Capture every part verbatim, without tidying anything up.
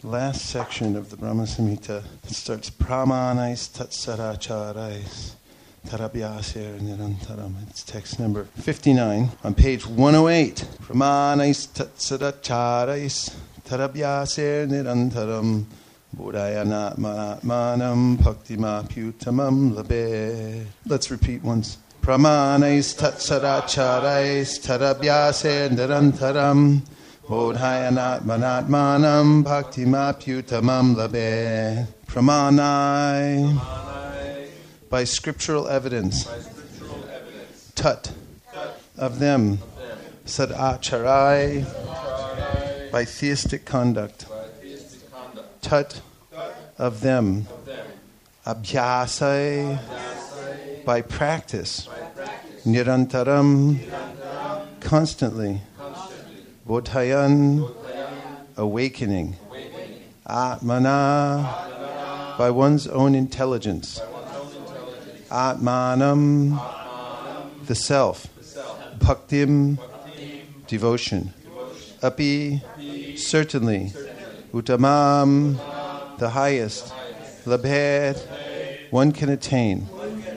last section of the Brahma Samhita. It starts Pramanais Tatsaracharais Tarabhyasir Nirantaram. It's text number fifty-nine on page one oh eight. Pramanais Tatsaracharais Tarabhyasir Nirantaram Bodhayana Manatmanam Bhaktima Putamam Labe. Let's repeat once. Pramanais Tatsaracharais Tarabhyasir Nirantaram Bodhayanat manatmanam bhaktima putamam labe. Pramanai, by scriptural evidence. Tat, of them. Sadacharai, by theistic conduct. Tat, of them. Abhyasai, by practice. Nirantaram, constantly. Bodhayan, awakening. Atmana, by one's own intelligence. Atmanam, the self. Bhaktim, devotion. Api, certainly. Uttamam, the highest. Labhed, one can attain.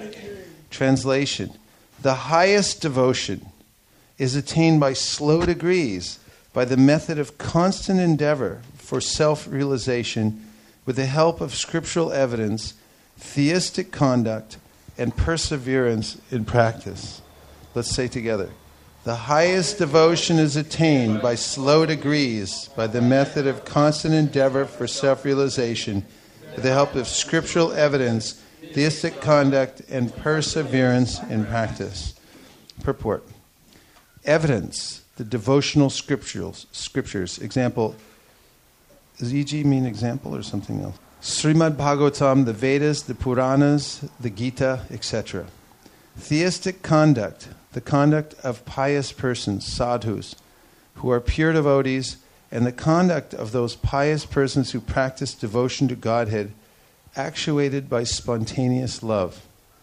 Translation: the highest devotion is attained by slow degrees, by the method of constant endeavor for self-realization with the help of scriptural evidence, theistic conduct, and perseverance in practice. Let's say together. The highest devotion is attained by slow degrees, by the method of constant endeavor for self-realization with the help of scriptural evidence, theistic conduct, and perseverance in practice. Purport. Evidence, the devotional scriptures. Scriptures. Example, does E G mean example or something else? Srimad Bhagavatam, the Vedas, the Puranas, the Gita, et cetera. Theistic conduct, the conduct of pious persons, sadhus, who are pure devotees, and the conduct of those pious persons who practice devotion to Godhead, actuated by spontaneous love.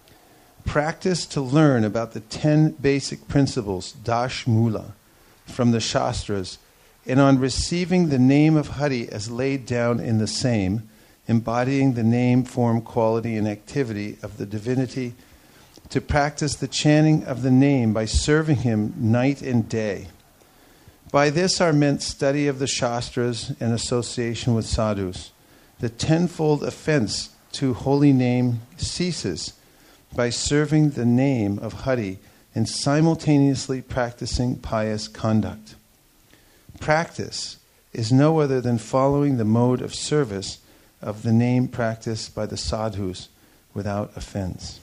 Practice to learn about the ten basic principles, Dash Mula, from the Shastras, and on receiving the name of Hari as laid down in the same, embodying the name, form, quality, and activity of the divinity, to practice the chanting of the name by serving him night and day. By this are meant study of the Shastras and association with sadhus. The tenfold offense to holy name ceases by serving the name of Hari and simultaneously practicing pious conduct. Practice is no other than following the mode of service of the name practiced by the sadhus without offense.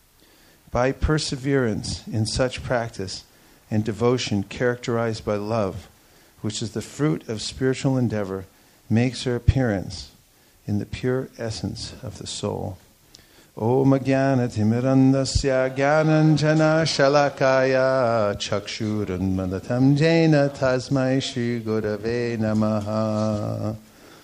By perseverance in such practice and devotion characterized by love, which is the fruit of spiritual endeavor, makes her appearance in the pure essence of the soul. Om Jnana Timirandasya Jnananjana Shalakaya Chakshuran Malatam Jena Tasmai Shri Gurave Namaha.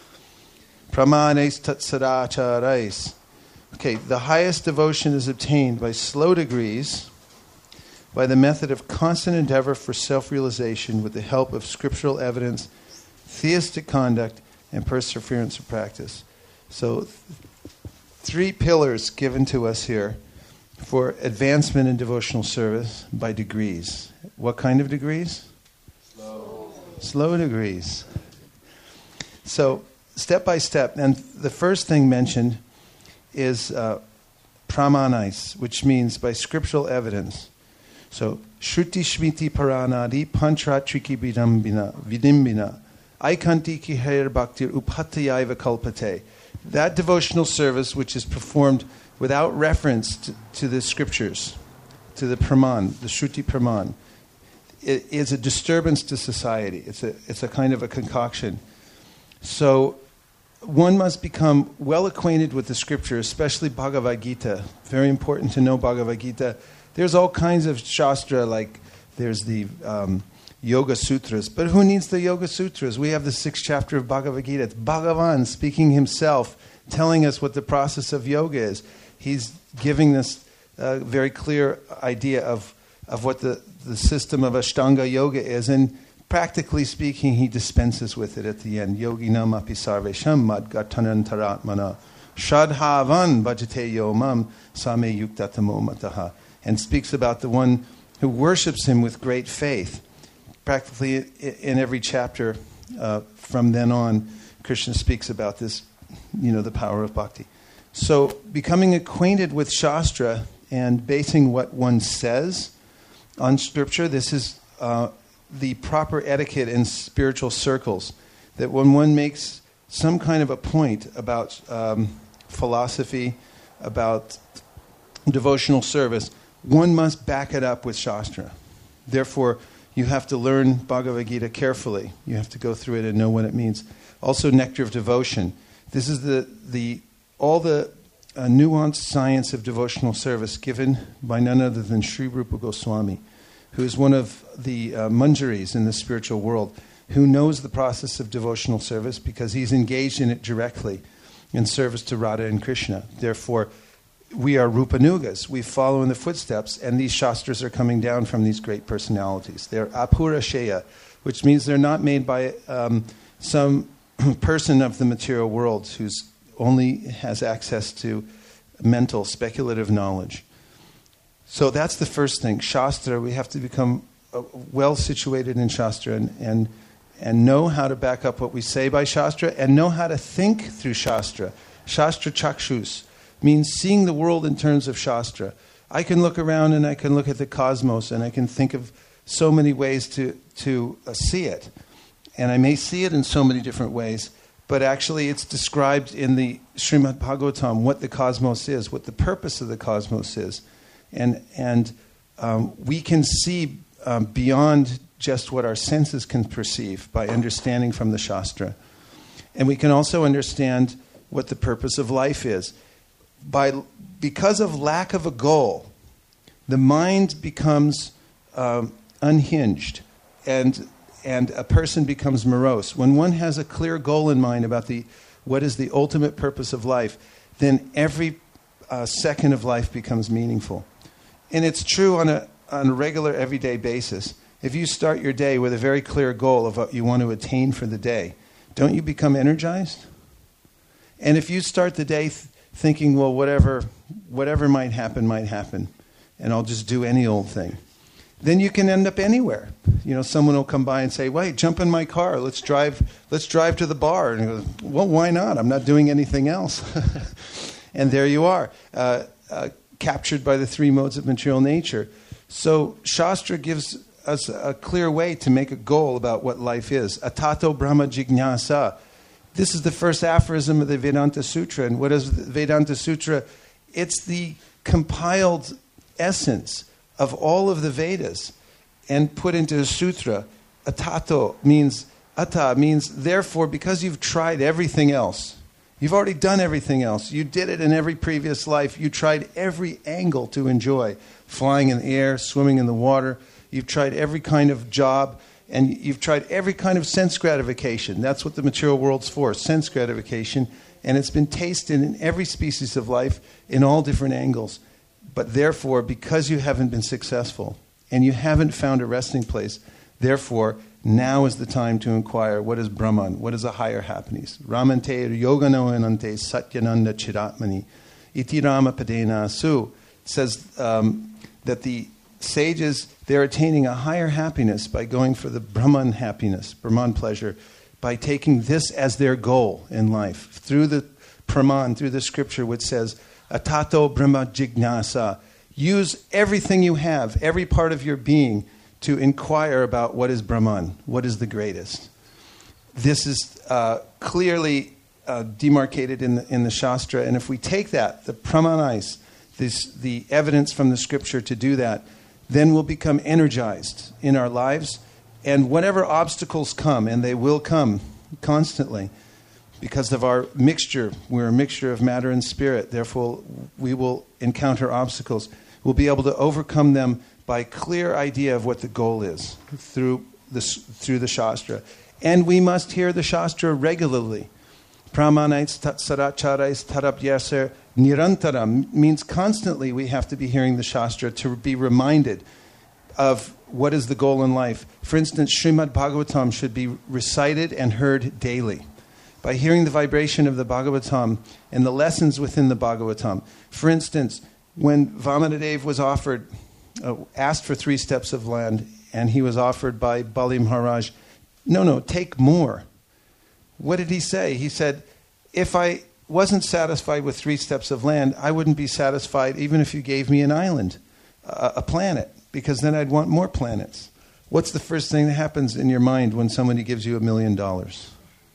Pramanes Tatsadacharais. Okay, the highest devotion is obtained by slow degrees, by the method of constant endeavor for self-realization with the help of scriptural evidence, theistic conduct, and perseverance of practice. So, th- three pillars given to us here for advancement in devotional service by degrees. What kind of degrees? Slow. Slow degrees. So, step by step. And the first thing mentioned is uh, pramanais, which means by scriptural evidence. So, shruti shmiti paranadi pantratriki vidambina vidimbina aikanti kiher bhaktir upatayaiva kalpate. That devotional service which is performed without reference to, to the scriptures, to the praman, the shruti praman, it is a disturbance to society. It's a it's a kind of a concoction. So one must become well acquainted with the scripture, especially Bhagavad Gita. Very important to know Bhagavad Gita. There's all kinds of shastra, like there's the um, Yoga Sutras. But who needs the Yoga Sutras? We have the sixth chapter of Bhagavad Gita. It's Bhagavan speaking himself, telling us what the process of yoga is. He's giving us a very clear idea of, of what the, the system of Ashtanga Yoga is. And practically speaking, he dispenses with it at the end. Yoginam api sarvesham madgatanantaratmana shadhavan bhajate yomam same yuktatamo mataha. And speaks about the one who worships him with great faith. Practically in every chapter uh, from then on, Krishna speaks about this, you know, the power of bhakti. So becoming acquainted with Shastra and basing what one says on Scripture, this is uh, the proper etiquette in spiritual circles. That when one makes some kind of a point about um, philosophy, about devotional service, one must back it up with Shastra. Therefore, you have to learn Bhagavad Gita carefully. You have to go through it and know what it means. Also, Nectar of Devotion. This is the the all the uh, nuanced science of devotional service given by none other than Sri Rupa Goswami, who is one of the uh, Manjaris in the spiritual world, who knows the process of devotional service because he's engaged in it directly in service to Radha and Krishna. Therefore, we are Rupanugas. We follow in the footsteps, and these Shastras are coming down from these great personalities. They're Apurasheya, which means they're not made by um, some person of the material world who's only has access to mental, speculative knowledge. So that's the first thing. Shastra, we have to become uh, well situated in Shastra and, and and know how to back up what we say by Shastra and know how to think through Shastra. Shastra chakshus means seeing the world in terms of Shastra. I can look around and I can look at the cosmos and I can think of so many ways to, to uh, see it. And I may see it in so many different ways, but actually it's described in the Srimad Bhagavatam what the cosmos is, what the purpose of the cosmos is. And and um, we can see um, beyond just what our senses can perceive by understanding from the Shastra. And we can also understand what the purpose of life is. By because of lack of a goal, the mind becomes um, unhinged, and and a person becomes morose. When one has a clear goal in mind about the what is the ultimate purpose of life, then every uh, second of life becomes meaningful. And it's true on a on a regular, everyday basis. If you start your day with a very clear goal of what you want to attain for the day, don't you become energized? And if you start the day th- thinking, well, whatever whatever might happen, might happen, and I'll just do any old thing, then you can end up anywhere. You know, someone will come by and say, wait, jump in my car, let's drive let's drive to the bar. And you go, well, why not? I'm not doing anything else. And there you are, uh, uh, captured by the three modes of material nature. So Shastra gives us a clear way to make a goal about what life is. Atato Brahma Jignasa. This is the first aphorism of the Vedanta Sutra. And what is the Vedanta Sutra? It's the compiled essence of all of the Vedas and put into a sutra. Atato means, ata means, therefore, because you've tried everything else, you've already done everything else. You did it in every previous life. You tried every angle to enjoy. Flying in the air, swimming in the water. You've tried every kind of job. And you've tried every kind of sense gratification. That's what the material world's for, sense gratification. And it's been tasted in every species of life in all different angles. But therefore, because you haven't been successful and you haven't found a resting place, therefore, now is the time to inquire, what is Brahman? What is a higher happiness? Ramante yogano enante satyananda chiratmani iti rama padena su. It says um, that the sages, they're attaining a higher happiness by going for the Brahman happiness, Brahman pleasure, by taking this as their goal in life. Through the Praman, through the scripture which says, Atato Brahma Jignasa. Use everything you have, every part of your being, to inquire about what is Brahman, what is the greatest. This is uh, clearly uh, demarcated in the, in the Shastra, and if we take that, the Pramanais, this, the evidence from the scripture to do that, then we'll become energized in our lives. And whatever obstacles come, and they will come constantly, because of our mixture, we're a mixture of matter and spirit, therefore we will encounter obstacles. We'll be able to overcome them by clear idea of what the goal is through the, through the Shastra. And we must hear the Shastra regularly. Pramanaits tat saracharais tarabhyaser nirantaram means constantly we have to be hearing the Shastra to be reminded of what is the goal in life? For instance, Srimad Bhagavatam should be recited and heard daily. By hearing the vibration of the Bhagavatam and the lessons within the Bhagavatam. For instance, when Vamanadeva was offered, uh, asked for three steps of land, and he was offered by Bali Maharaj, no, no, take more. What did he say? He said, if I wasn't satisfied with three steps of land, I wouldn't be satisfied even if you gave me an island, a, a planet, because then I'd want more planets. What's the first thing that happens in your mind when somebody gives you a million dollars?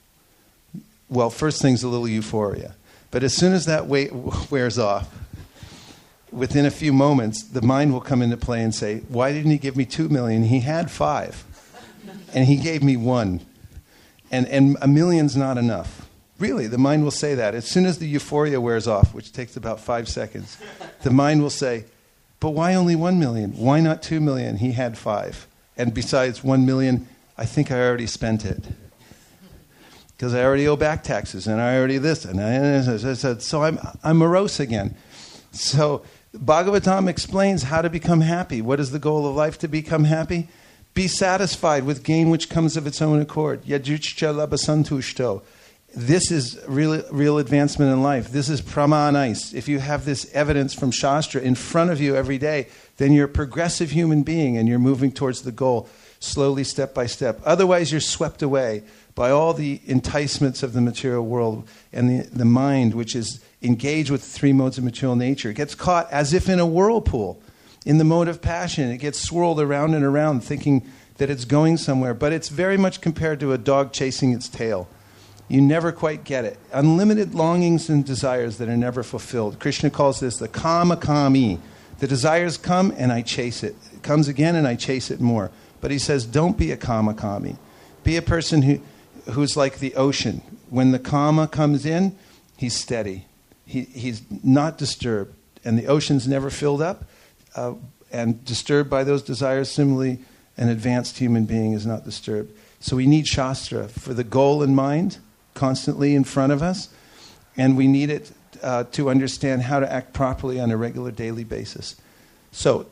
Well, first thing's a little euphoria. But as soon as that weight wears off, within a few moments, the mind will come into play and say, why didn't he give me two million? He had five. And he gave me one. And, and a million's not enough. Really, the mind will say that. As soon as the euphoria wears off, which takes about five seconds, the mind will say, but why only one million? Why not two million? He had five. And besides one million, I think I already spent it. Because I already owe back taxes, and I already this, and I said, so I'm I'm morose again. So Bhagavatam explains how to become happy. What is the goal of life to become happy? Be satisfied with gain which comes of its own accord. Yajuchcha labasantushto. This is real, real advancement in life. This is pramanais. If you have this evidence from Shastra in front of you every day, then you're a progressive human being, and you're moving towards the goal slowly, step by step. Otherwise, you're swept away by all the enticements of the material world and the, the mind, which is engaged with the three modes of material nature. It gets caught as if in a whirlpool, in the mode of passion. It gets swirled around and around, thinking that it's going somewhere. But it's very much compared to a dog chasing its tail. You never quite get it. Unlimited longings and desires that are never fulfilled. Krishna calls this the kama kami. The desires come and I chase it. It comes again and I chase it more. But he says, don't be a kama kami. Be a person who... who's like the ocean. When the kama comes in, he's steady. He, he's not disturbed. And the ocean's never filled up uh, and disturbed by those desires. Similarly, an advanced human being is not disturbed. So we need Shastra for the goal in mind, constantly in front of us. And we need it uh, to understand how to act properly on a regular daily basis. So,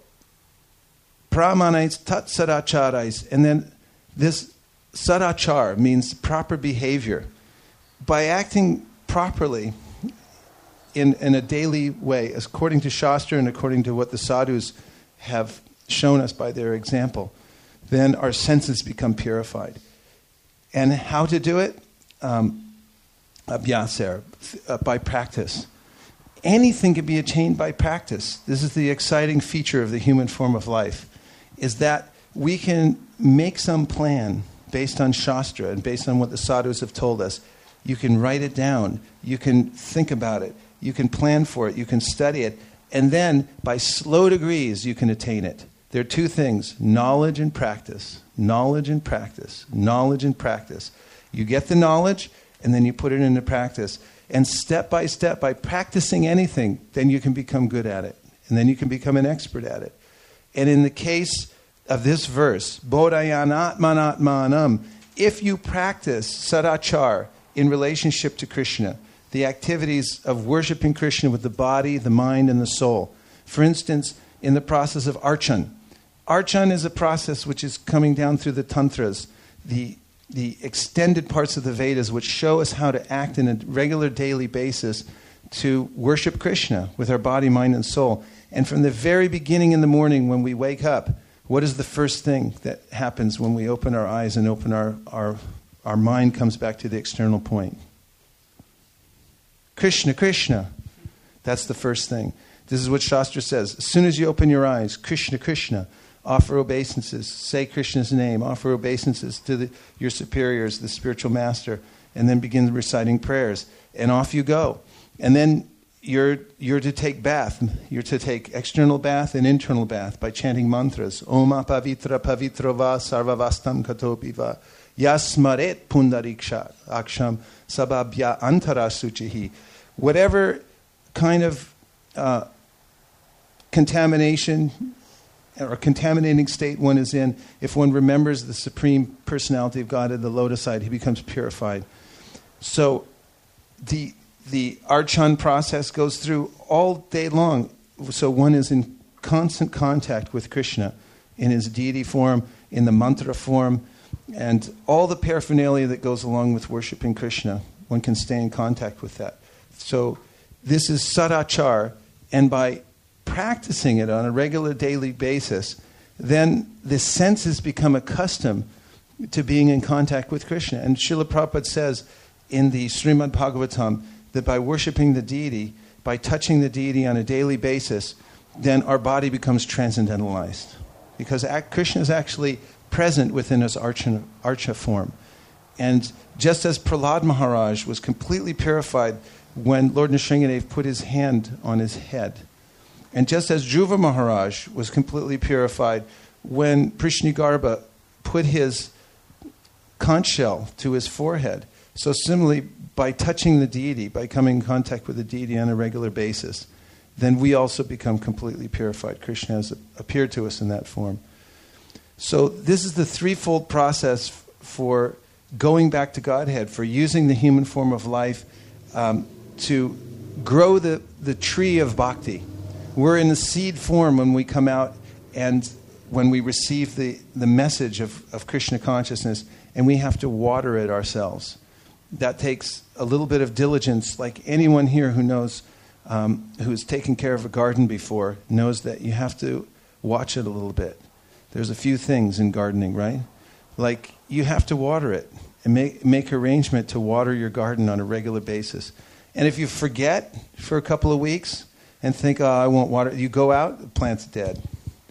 pramanites, tat sadacharais, and then this sadachar means proper behavior. By acting properly in, in a daily way, according to Shastra and according to what the sadhus have shown us by their example, then our senses become purified. And how to do it? Um, abhyaser, uh, by practice. Anything can be attained by practice. This is the exciting feature of the human form of life, is that we can make some plan based on Shastra and based on what the sadhus have told us. You can write it down. You can think about it. You can plan for it. You can study it. And then, by slow degrees, you can attain it. There are two things, knowledge and practice. Knowledge and practice. Knowledge and practice. You get the knowledge, and then you put it into practice. And step by step, by practicing anything, then you can become good at it. And then you can become an expert at it. And in the case of this verse, bodhayanatmanatmanam, if you practice sadachar in relationship to Krishna, the activities of worshiping Krishna with the body, the mind, and the soul. For instance, in the process of archan. Archan is a process which is coming down through the tantras, the, the extended parts of the Vedas, which show us how to act on a regular daily basis to worship Krishna with our body, mind, and soul. And from the very beginning in the morning when we wake up, what is the first thing that happens when we open our eyes and open our, our, our mind comes back to the external point? Krishna, Krishna. That's the first thing. This is what Shastra says. As soon as you open your eyes, Krishna, Krishna, offer obeisances, say Krishna's name, offer obeisances to the, your superiors, the spiritual master, and then begin reciting prayers. And off you go. And then you're you're to take bath. You're to take external bath and internal bath by chanting mantras. Om apavitra pavitro va sarvavastam katopi va yasmaret pundariksha aksham sababhya antara suchihi. Whatever kind of uh, contamination or contaminating state one is in, if one remembers the Supreme Personality of God at the lotus side, he becomes purified. So the the archan process goes through all day long. So one is in constant contact with Krishna in his deity form, in the mantra form, and all the paraphernalia that goes along with worshiping Krishna. One can stay in contact with that. So this is sadachar, and by practicing it on a regular daily basis, then the senses become accustomed to being in contact with Krishna. And Srila Prabhupada says in the Srimad Bhagavatam that by worshiping the deity, by touching the deity on a daily basis, then our body becomes transcendentalized. Because Krishna is actually present within his archa, archa form. And just as Prahlad Maharaj was completely purified when Lord Nrsingadev put his hand on his head, and just as Dhruva Maharaj was completely purified when Prishnigarbha put his conch shell to his forehead, so similarly, by touching the deity, by coming in contact with the deity on a regular basis, then we also become completely purified. Krishna has appeared to us in that form. So this is the threefold process f- for going back to Godhead, for using the human form of life um, to grow the, the tree of bhakti. We're in the seed form when we come out and when we receive the, the message of, of Krishna consciousness, and we have to water it ourselves. That takes a little bit of diligence, like anyone here who knows, um, who's taken care of a garden before, knows that you have to watch it a little bit. There's a few things in gardening, right? Like you have to water it and make, make arrangement to water your garden on a regular basis. And if you forget for a couple of weeks and think, oh, I won't water it, you go out, the plant's dead.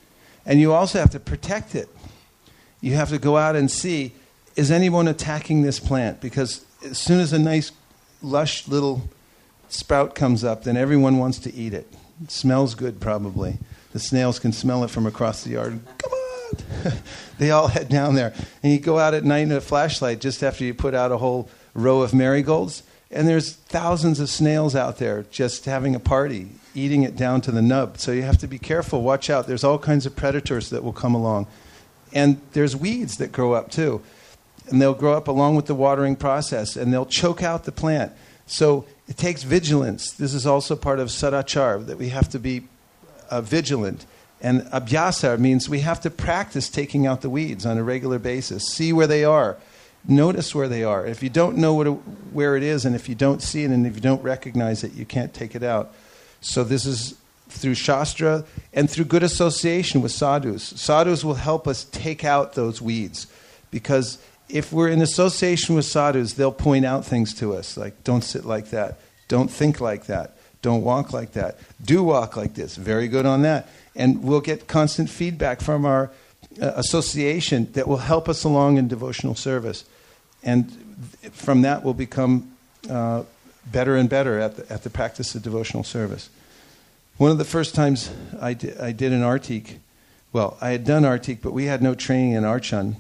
And you also have to protect it. You have to go out and see, is anyone attacking this plant? Because as soon as a nice, lush little sprout comes up, then everyone wants to eat it. It smells good, probably. The snails can smell it from across the yard. Come on! They all head down there. And you go out at night in a flashlight just after you put out a whole row of marigolds, and there's thousands of snails out there just having a party, eating it down to the nub. So you have to be careful. Watch out. There's all kinds of predators that will come along. And there's weeds that grow up, too. And they'll grow up along with the watering process, and they'll choke out the plant. So it takes vigilance. This is also part of sadachar, that we have to be uh, vigilant. And abhyasa means we have to practice taking out the weeds on a regular basis. See where they are. Notice where they are. If you don't know what it, where it is, and if you don't see it, and if you don't recognize it, you can't take it out. So this is through Shastra and through good association with sadhus. Sadhus will help us take out those weeds, because if we're in association with sadhus, they'll point out things to us, like don't sit like that, don't think like that, don't walk like that, do walk like this, very good on that. And we'll get constant feedback from our uh, association that will help us along in devotional service. And th- from that we'll become uh, better and better at the, at the practice of devotional service. One of the first times I, di- I did an Artik, well, I had done Artik, but we had no training in Archan.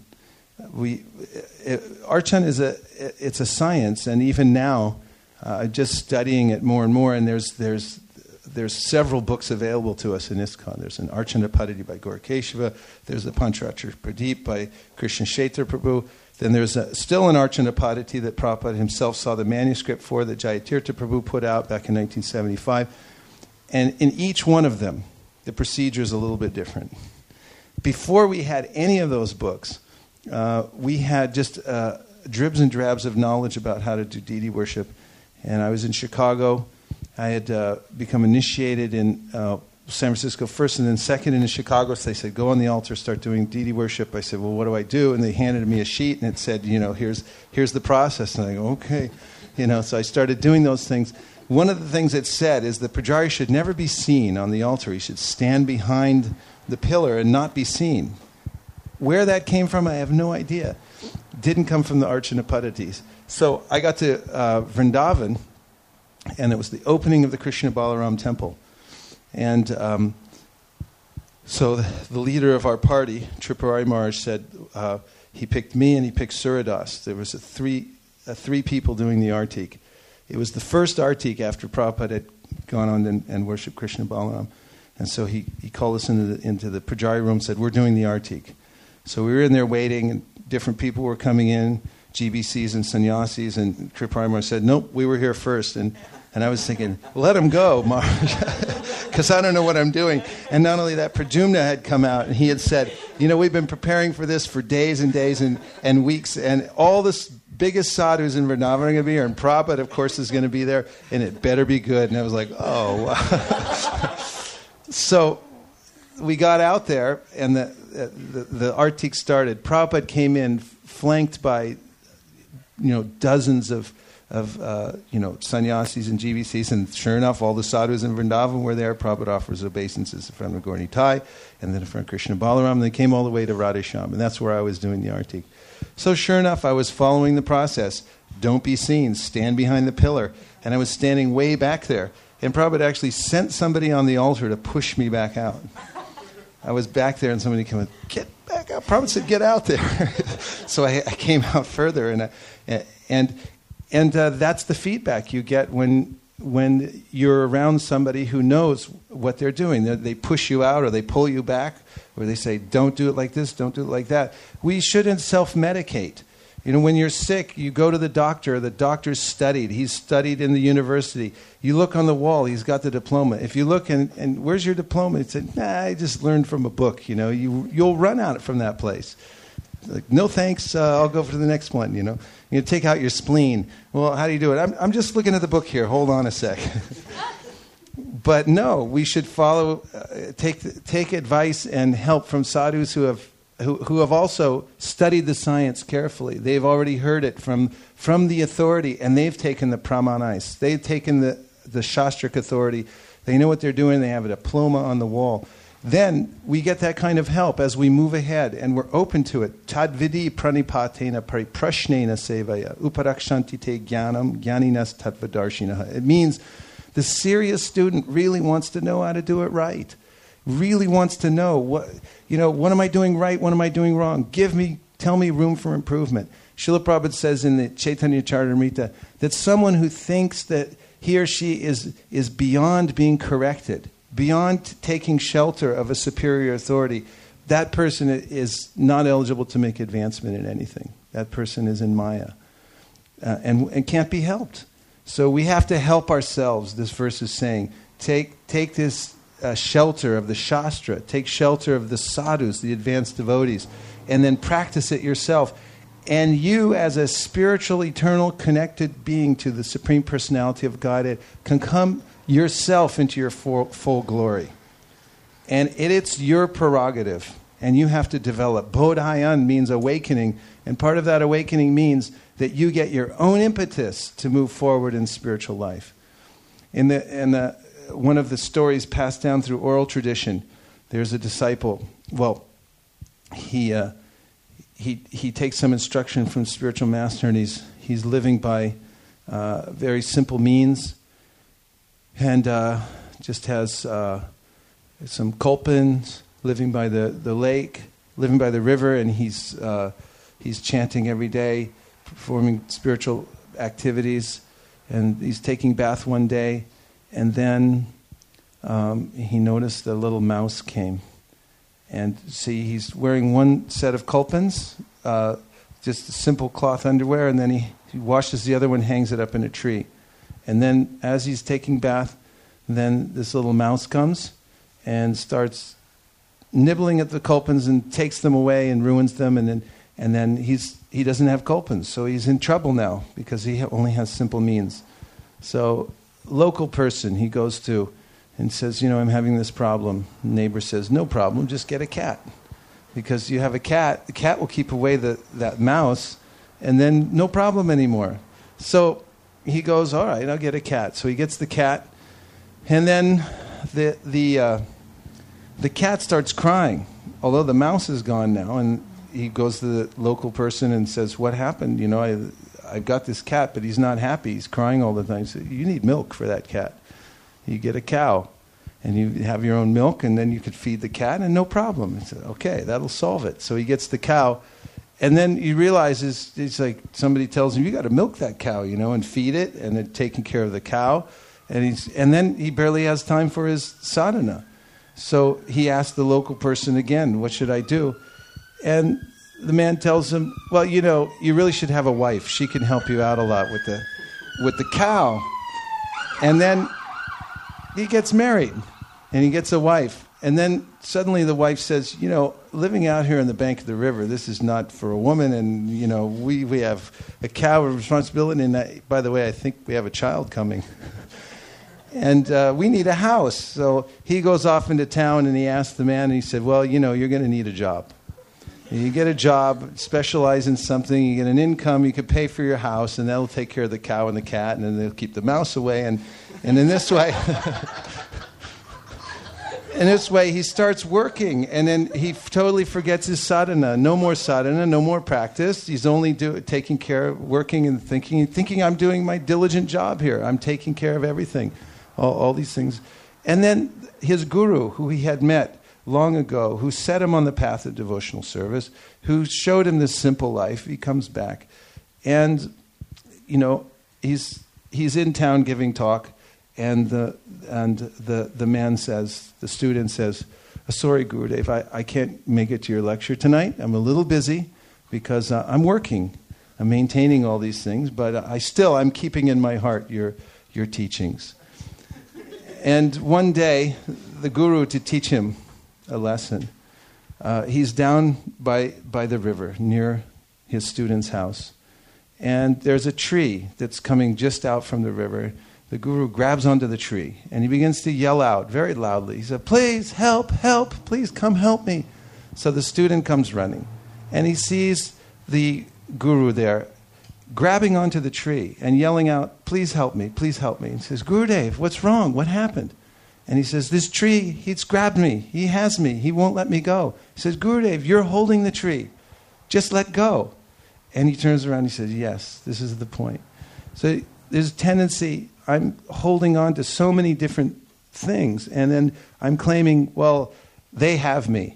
We, it, Archan is a, it's a science, and even now, uh, just studying it more and more, and there's there's there's several books available to us in ISKCON. There's an Archana Padhati by Gaurkeshava, there's a Pancharatra Pradeep by Krishna Kshetra Prabhu, then there's a, still an Archana Padhati that Prabhupada himself saw the manuscript for, that Jayatirtha Prabhu put out back in nineteen seventy-five. And in each one of them, the procedure is a little bit different. Before we had any of those books, uh, we had just uh, dribs and drabs of knowledge about how to do deity worship. And I was in Chicago. I had uh, become initiated in uh, San Francisco first and then second in Chicago. So they said, go on the altar, start doing deity worship. I said, well, what do I do? And they handed me a sheet, and it said, you know, here's here's the process. And I go, okay. You know, so I started doing those things. One of the things it said is the pujari should never be seen on the altar. He should stand behind the pillar and not be seen. Where that came from, I have no idea. Didn't come from the Archana Padhatis. So I got to uh, Vrindavan, and it was the opening of the Krishna Balaram temple. And um, so the, the leader of our party, Tripurari Maharaj, said uh, he picked me and he picked Suradas. There was a three, uh, three people doing the Artik. It was the first Artik after Prabhupada had gone on and, and worshipped Krishna Balaram. And so he, he called us into the, into the Pujari room and said, we're doing the Artik. So we were in there waiting, and different people were coming in, G B Cs and sannyasis, and Tripurari Maharaj said, nope, we were here first. And, and I was thinking, let him go, Maharaj, because I don't know what I'm doing. And not only that, Pradyumna had come out, and he had said, you know, we've been preparing for this for days and days and, and weeks, and all this biggest sadhus in Vrindavan are going to be here, and Prabhupada, of course, is going to be there, and it better be good. And I was like, oh, wow. So we got out there, and the, the, the Artik started. Prabhupada came in flanked by, you know, dozens of of, uh, you know, sannyasis and G V Cs, and sure enough, all the sadhus in Vrindavan were there. Prabhupada offers obeisances in front of Gaur Nitai, and then in front of Krishna Balaram, and they came all the way to Radhesham, and that's where I was doing the Artik. So sure enough, I was following the process. Don't be seen. Stand behind the pillar. And I was standing way back there. And Prabhupada actually sent somebody on the altar to push me back out. I was back there, and somebody came in, get back out. Prabhupada said, get out there. So I, I came out further, and I, and and uh, that's the feedback you get when when you're around somebody who knows what they're doing. They, they push you out, or they pull you back, or they say, don't do it like this, don't do it like that. We shouldn't self-medicate. You know, when you're sick, you go to the doctor. The doctor's studied. He's studied in the university. You look on the wall. He's got the diploma. If you look and, and where's your diploma? He said, nah, I just learned from a book. You know, you, you'll run out from that place. Like, no thanks, uh, I'll go for the next one, you know. You take out your spleen. Well, how do you do it? I'm, I'm just looking at the book here. Hold on a sec. But no, we should follow, uh, take take advice and help from sadhus who have who, who have also studied the science carefully. They've already heard it from from the authority, and they've taken the pramanais. They've taken the, the shastric authority. They know what they're doing. They have a diploma on the wall. Then we get that kind of help as we move ahead, and we're open to it. Tadvidi pranipatena pariprashnena sevaya uparakshanti te jnanam jnaninas tattvadarshinaha. It means the serious student really wants to know how to do it right. Really wants to know, what you know, what am I doing right, what am I doing wrong? Give me, tell me room for improvement. Srila Prabhupada says in the Chaitanya Charitamrita that someone who thinks that he or she is, is beyond being corrected, beyond taking shelter of a superior authority, that person is not eligible to make advancement in anything. That person is in Maya uh, and, and can't be helped. So we have to help ourselves, this verse is saying. Take, take this uh, shelter of the Shastra, take shelter of the sadhus, the advanced devotees, and then practice it yourself. And you, as a spiritual, eternal, connected being to the Supreme Personality of Godhead, can come yourself into your full, full glory. And it, it's your prerogative. And you have to develop. Bodhayan means awakening. And part of that awakening means that you get your own impetus to move forward in spiritual life. In the, in the, one of the stories passed down through oral tradition, there's a disciple. Well, he uh, he he takes some instruction from spiritual master, and he's he's living by uh, very simple means, and uh, just has uh, some kolpins, living by the, the lake, living by the river, and he's uh, he's chanting every day, performing spiritual activities, and he's taking bath one day, and then um, he noticed a little mouse came. And see, he's wearing one set of kolpins, uh, just a simple cloth underwear, and then he, he washes the other one, hangs it up in a tree. And then as he's taking bath, then this little mouse comes and starts nibbling at the kolpins and takes them away and ruins them, and then and then he's he doesn't have kolpins, so he's in trouble now because he only has simple means. So local person he goes to and says, you know, I'm having this problem. The neighbor says, no problem, just get a cat. Because you have a cat, the cat will keep away the, that mouse, and then no problem anymore. So he goes, all right, I'll get a cat. So he gets the cat, and then the the uh, the cat starts crying, although the mouse is gone now. And he goes to the local person and says, what happened? You know, I, I've got this cat, but he's not happy. He's crying all the time. He said, you need milk for that cat. You get a cow, and you have your own milk, and then you could feed the cat, and no problem. He said, okay, that'll solve it. So he gets the cow, and then he realizes, it's like somebody tells him, you got to milk that cow, you know, and feed it, and then taking care of the cow. And he's and then he barely has time for his sadhana. So he asked the local person again, what should I do? And the man tells him, well, you know, you really should have a wife. She can help you out a lot with the with the cow. And then he gets married. And he gets a wife. And then suddenly the wife says, you know, living out here on the bank of the river, this is not for a woman. And, you know, we, we have a cow, a responsibility. And I, by the way, I think we have a child coming. and uh, we need a house. So he goes off into town and he asks the man, and he said, well, you know, you're going to need a job. You get a job, specialize in something, you get an income, you can pay for your house, and that'll take care of the cow and the cat, and then they'll keep the mouse away. And, and in this way... In this way, he starts working, and then he f- totally forgets his sadhana. No more sadhana, no more practice. He's only do- taking care of working and thinking, thinking I'm doing my diligent job here. I'm taking care of everything, all, all these things. And then his guru, who he had met long ago, who set him on the path of devotional service, who showed him this simple life, he comes back. And, you know, he's he's in town giving talk. And the and the, the man says, the student says, sorry, Gurudev, I, I can't make it to your lecture tonight. I'm a little busy because uh, I'm working. I'm maintaining all these things, but I still, I'm keeping in my heart your your teachings. And one day, the Guru, to teach him a lesson, uh, he's down by by the river near his student's house. And there's a tree that's coming just out from the river. The Guru grabs onto the tree, and he begins to yell out very loudly. He said, please, help, help, please come help me. So the student comes running, and he sees the Guru there grabbing onto the tree and yelling out, please help me, please help me. He says, Gurudev, what's wrong? What happened? And he says, this tree, he's grabbed me. He has me. He won't let me go. He says, Gurudev, you're holding the tree. Just let go. And he turns around and he says, yes, this is the point. So there's a tendency... I'm holding on to so many different things, and then I'm claiming, well, they have me.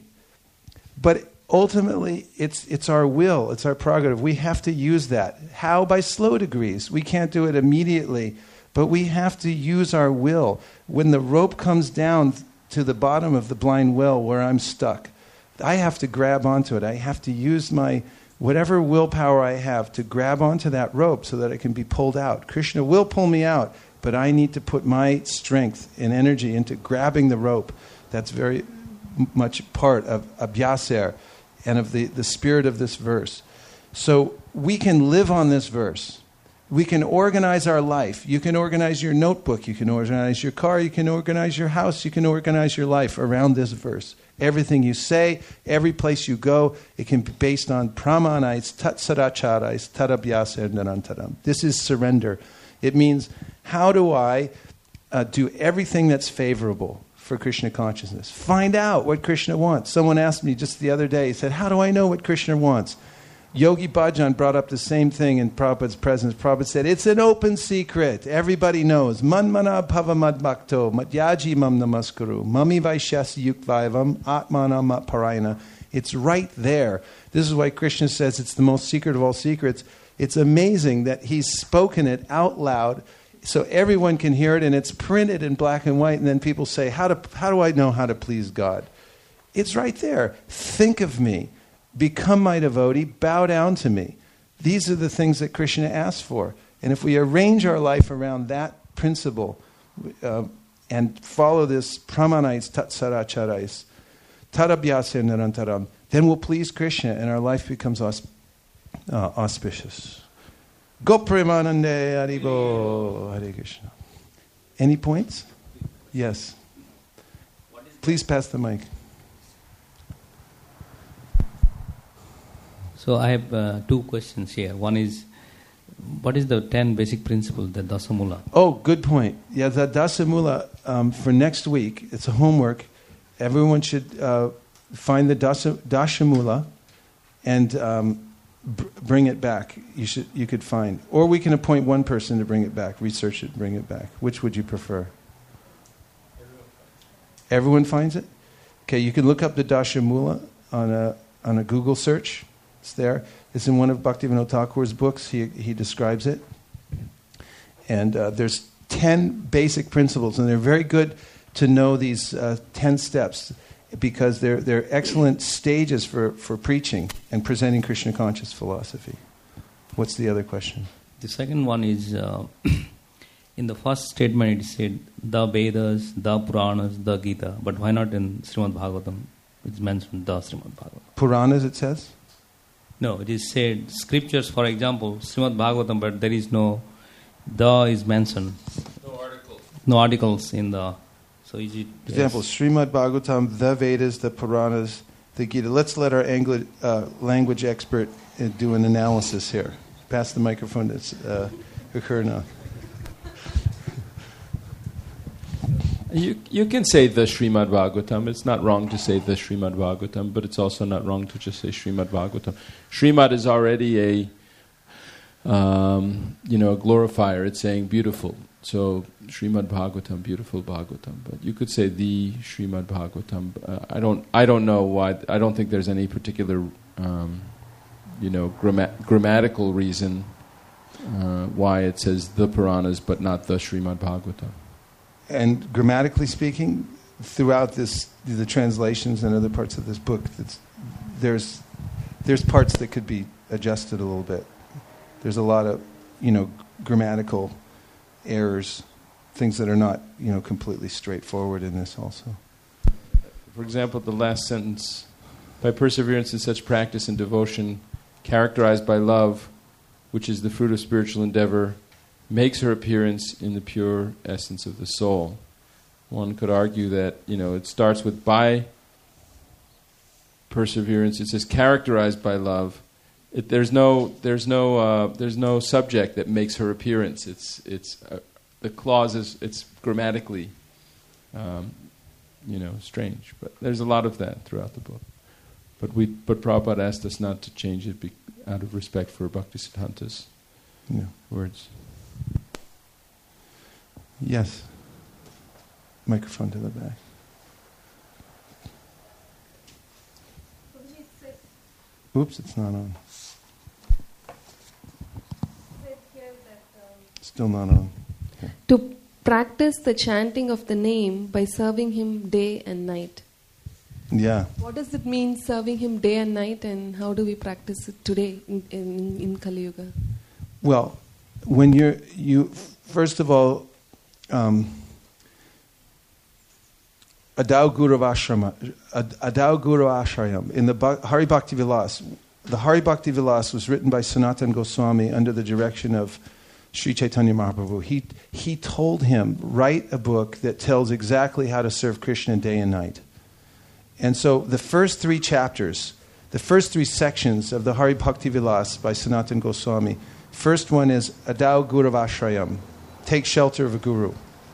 But ultimately, it's it's our will, it's our prerogative. We have to use that. How? By slow degrees. We can't do it immediately, but we have to use our will. When the rope comes down to the bottom of the blind well where I'm stuck, I have to grab onto it. I have to use my whatever willpower I have to grab onto that rope so that it can be pulled out. Krishna will pull me out, but I need to put my strength and energy into grabbing the rope. That's very m- much part of abhyaser and of the, the spirit of this verse. So we can live on this verse. We can organize our life. You can organize your notebook. You can organize your car. You can organize your house. You can organize your life around this verse. Everything you say, every place you go, it can be based on pramanais, tat sadacharais, tat abhyaser nirantaram. This is surrender. It means, how do I uh, do everything that's favorable for Krishna consciousness? Find out what Krishna wants. Someone asked me just the other day, he said, how do I know what Krishna wants? Yogi Bhajan brought up the same thing in Prabhupada's presence. Prabhupada said, it's an open secret. Everybody knows. Manmana bhavamad bhakto madhyaji mam namaskuru mami vaishyasi yukvaivam atmana matparayana. It's right there. This is why Krishna says it's the most secret of all secrets. It's amazing that he's spoken it out loud so everyone can hear it, and it's printed in black and white, and then people say, how do, how do I know how to please God? It's right there. Think of me. Become my devotee, bow down to me. These are the things that Krishna asks for. And if we arrange our life around that principle uh, and follow this pramanais tat sadacharais, tat abhyaser nirantaram, then we'll please Krishna and our life becomes aus- uh, auspicious. Go Premanande Haribo Hare Krishna. Any points? Yes. Please pass the mic. So I have uh, two questions here. One is, what is the ten basic principles, the Dasamula? Oh, good point. Yeah, the Dasamula, um, for next week, it's a homework. Everyone should uh, find the Dasa, Dashamula and um, br- bring it back. You should, you could find. Or we can appoint one person to bring it back, research it, bring it back. Which would you prefer? Everyone finds it? Okay, you can look up the Dashamula on a, on a Google search. It's there. It's in one of Bhaktivinoda Thakur's books. He he describes it. And uh, there's ten basic principles, and they're very good to know these uh, ten steps because they're they're excellent stages for, for preaching and presenting Krishna conscious philosophy. What's the other question? The second one is, uh, in the first statement it said the Vedas, the Puranas, the Gita, but why not in Srimad Bhagavatam? It's mentioned the Srimad Bhagavatam. Puranas, it says? No, it is said scriptures, for example, Srimad Bhagavatam, but there is no the is mentioned. No articles. No articles in the. So is it? Example: Yes. Srimad Bhagavatam, the Vedas, the Puranas, the Gita. Let's let our Angli- uh, language expert uh, do an analysis here. Pass the microphone to uh, Karna. You you can say the Srimad Bhagavatam. It's not wrong to say the Srimad Bhagavatam, but it's also not wrong to just say Srimad Bhagavatam. Srimad is already a um, you know a glorifier. It's saying beautiful. So Srimad Bhagavatam, beautiful Bhagavatam. But you could say the Srimad Bhagavatam. Uh, I don't I don't know why. I don't think there's any particular um, you know gramma- grammatical reason uh, why it says the Puranas but not the Srimad Bhagavatam. And grammatically speaking, throughout this, the translations and other parts of this book, it's, there's there's parts that could be adjusted a little bit. There's a lot of, you know, grammatical errors, things that are not, you know, completely straightforward in this also. For example, the last sentence, by perseverance in such practice and devotion, characterized by love, which is the fruit of spiritual endeavor, makes her appearance in the pure essence of the soul. One could argue that, you know, it starts with by perseverance. It says characterized by love. It, there's no, there's no, uh, there's no subject that makes her appearance. It's, it's uh, the clause is, it's grammatically, um, you know, strange. But there's a lot of that throughout the book. But we, but Prabhupada asked us not to change it be, out of respect for Bhaktisiddhanta's Yeah. words. Yes. Microphone to the back. Oops, it's not on. Still not on. Okay. To practice the chanting of the name by serving him day and night. Yeah. What does it mean, serving him day and night, and how do we practice it today in, in, in Kali Yuga? Well, when you're, you, first of all, um, Adau Guru Ashrama, Adau Guru Ashrayam, in the Hari Bhakti Vilas, the Hari Bhakti Vilas was written by Sanatana Goswami under the direction of Sri Chaitanya Mahaprabhu. He, he told him, write a book that tells exactly how to serve Krishna day and night. And so the first three chapters, the first three sections of the Hari Bhakti Vilas by Sanatana Goswami, first one is Adau Guru Ashrayam, take shelter of a guru.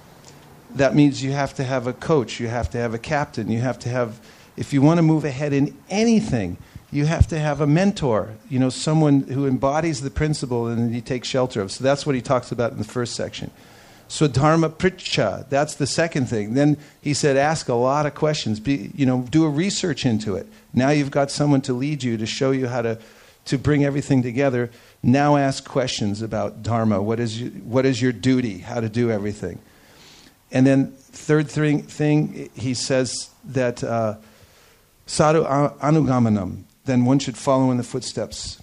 That means you have to have a coach, you have to have a captain, you have to have, if you want to move ahead in anything, you have to have a mentor, you know, someone who embodies the principle and you take shelter of. So that's what he talks about in the first section. So dharma pricha, that's the second thing. Then he said, ask a lot of questions, be, you know, do a research into it. Now you've got someone to lead you, to show you how to, to bring everything together. Now ask questions about dharma. What is your, what is your duty? How to do everything. And then third thing, thing he says that uh, sadhu anugamanam, then one should follow in the footsteps.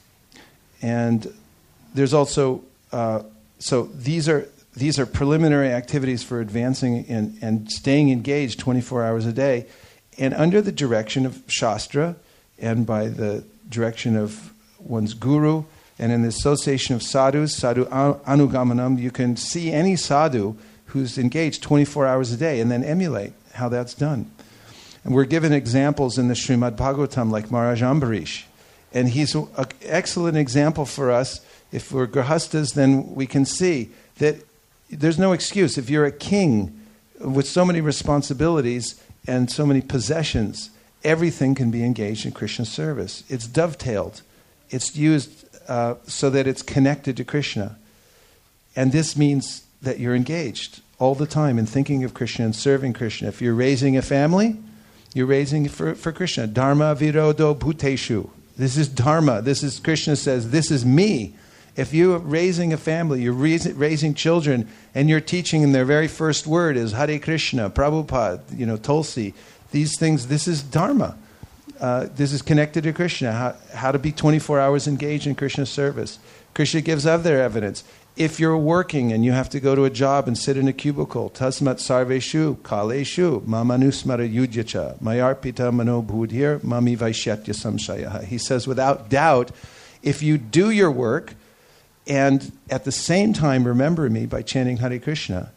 And there's also, uh, so these are these are preliminary activities for advancing and, and staying engaged twenty-four hours a day. And under the direction of Shastra and by the direction of one's guru, and in the association of sadhus, sadhu anugamanam, you can see any sadhu who's engaged twenty-four hours a day and then emulate how that's done. And we're given examples in the Srimad Bhagavatam like Maharaj Ambarish. And he's an excellent example for us. If we're grahastas, then we can see that there's no excuse. If you're a king with so many responsibilities and so many possessions, everything can be engaged in Krishna service. It's dovetailed. It's used uh, so that it's connected to Krishna. And this means that you're engaged all the time in thinking of Krishna and serving Krishna. If you're raising a family, you're raising it for, for Krishna. Dharma virodo bhuteshu. This is dharma. This is, Krishna says, this is me. If you're raising a family, you're raising, raising children, and you're teaching, and their very first word is Hare Krishna, Prabhupada, you know, Tulsi. These things, this is dharma. Uh, this is connected to Krishna. How, how to be twenty-four hours engaged in Krishna service. Krishna gives other evidence. If you're working and you have to go to a job and sit in a cubicle, tasmat sarveshu kaleshu mamanusmara yudyacha mayarpita mano bhudhir mami vaishyatya samshayaha. He says, without doubt, if you do your work and at the same time remember me by chanting Hare Krishna,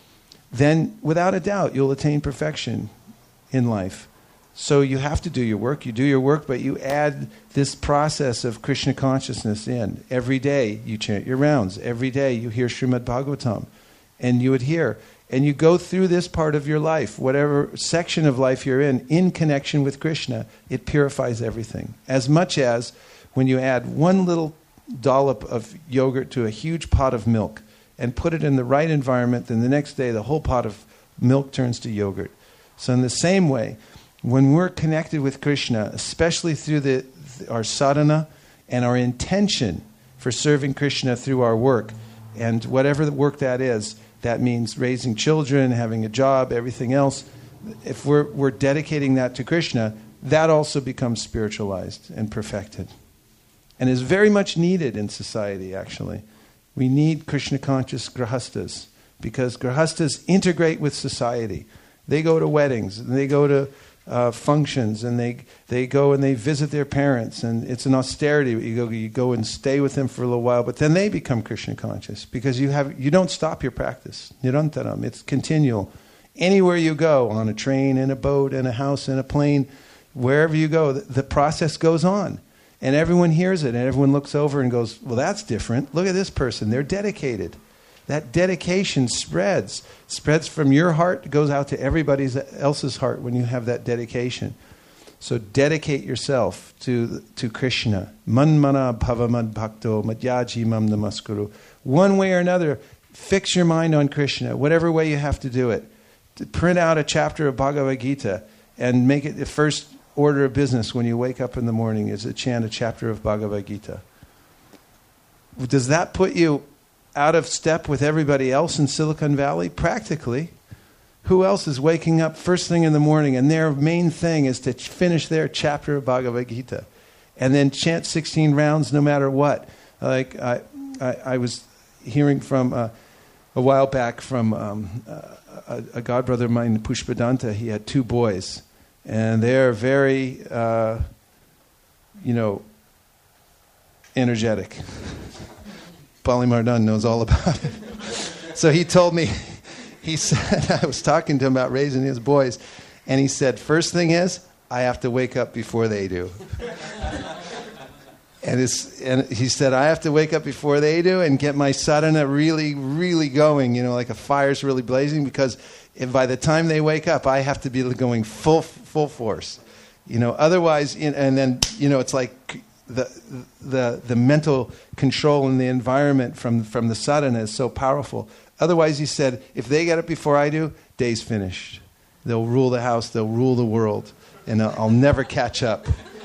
then without a doubt you'll attain perfection in life. So you have to do your work. You do your work, but you add this process of Krishna consciousness in. Every day you chant your rounds. Every day you hear Srimad Bhagavatam. And you adhere. And you go through this part of your life, whatever section of life you're in, in connection with Krishna. It purifies everything. As much as when you add one little dollop of yogurt to a huge pot of milk and put it in the right environment, then the next day the whole pot of milk turns to yogurt. So in the same way, when we're connected with Krishna, especially through the, our sadhana and our intention for serving Krishna through our work, and whatever the work that is, that means raising children, having a job, everything else, if we're, we're dedicating that to Krishna, that also becomes spiritualized and perfected. And is very much needed in society, actually. We need Krishna-conscious grahastas, because grahastas integrate with society. They go to weddings, and they go to Uh, functions, and they they go and they visit their parents, and it's an austerity. You go you go and stay with them for a little while, but then they become Krishna conscious because you have you don't stop your practice. Nirantaram, it's continual. Anywhere you go, on a train, in a boat, in a house, in a plane, wherever you go, the, the process goes on, and everyone hears it, and everyone looks over and goes, "Well, that's different. Look at this person; they're dedicated." That dedication spreads. Spreads from your heart, goes out to everybody else's heart when you have that dedication. So dedicate yourself to, to Krishna. Manmana bhavamad bhakto madhyaji mam namaskuru. One way or another, fix your mind on Krishna, whatever way you have to do it. To print out a chapter of Bhagavad Gita and make it the first order of business when you wake up in the morning is to chant a chapter of Bhagavad Gita. Does that put you out of step with everybody else in Silicon Valley? Practically. Who else is waking up first thing in the morning and their main thing is to finish their chapter of Bhagavad Gita and then chant sixteen rounds no matter what? Like I, I, I was hearing from uh, a while back from um, a, a godbrother of mine, Pushpadanta. He had two boys, and they're very, uh, you know, energetic. Bali Mardan knows all about it. So he told me, he said, I was talking to him about raising his boys, and he said, first thing is, I have to wake up before they do. and, it's, and he said, I have to wake up before they do and get my sadhana really, really going, you know, like a fire's really blazing, because if by the time they wake up, I have to be going full full force. You know, otherwise, and then, you know, it's like the the the mental control in the environment from from the sadhana is so powerful. Otherwise, he said, if they get up before I do, day's finished. They'll rule the house, they'll rule the world, and I'll, I'll never catch up.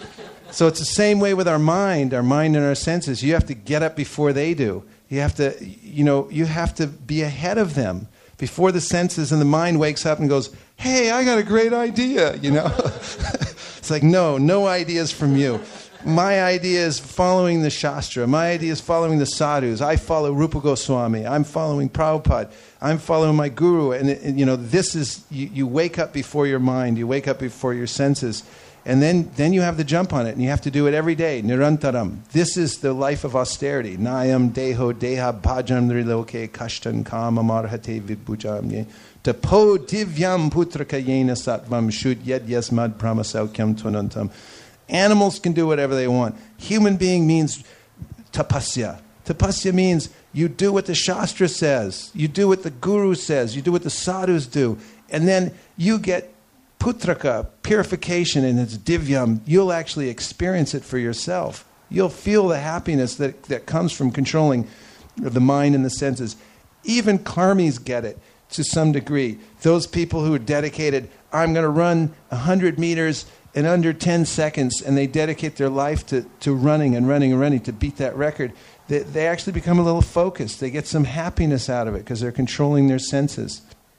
So it's the same way with our mind, our mind and our senses. You have to get up before they do. You have to, you know, you have to be ahead of them before the senses and the mind wakes up and goes, hey, I got a great idea, you know. It's like, no, no ideas from you. My idea is following the Shastra. My idea is following the sadhus. I follow Rupa Goswami. I'm following Prabhupada. I'm following my guru. And, and you know, this is, you, you wake up before your mind. You wake up before your senses. And then, then you have the jump on it. And you have to do it every day. Nirantaram. This is the life of austerity. Nayam deho deha bhajam riloke kashtan kama marhate vibhujam ye. Tapo divyam putraka yena satvam shud yed yasmad pramasaukyam tunantam. Animals can do whatever they want. Human being means tapasya. Tapasya means you do what the Shastra says. You do what the Guru says. You do what the sadhus do. And then you get putraka, purification, and it's divyam. You'll actually experience it for yourself. You'll feel the happiness that, that comes from controlling the mind and the senses. Even karmis get it to some degree. Those people who are dedicated, I'm going to run one hundred meters in under ten seconds, and they dedicate their life to, to running and running and running to beat that record, they, they actually become a little focused. They get some happiness out of it because they're controlling their senses.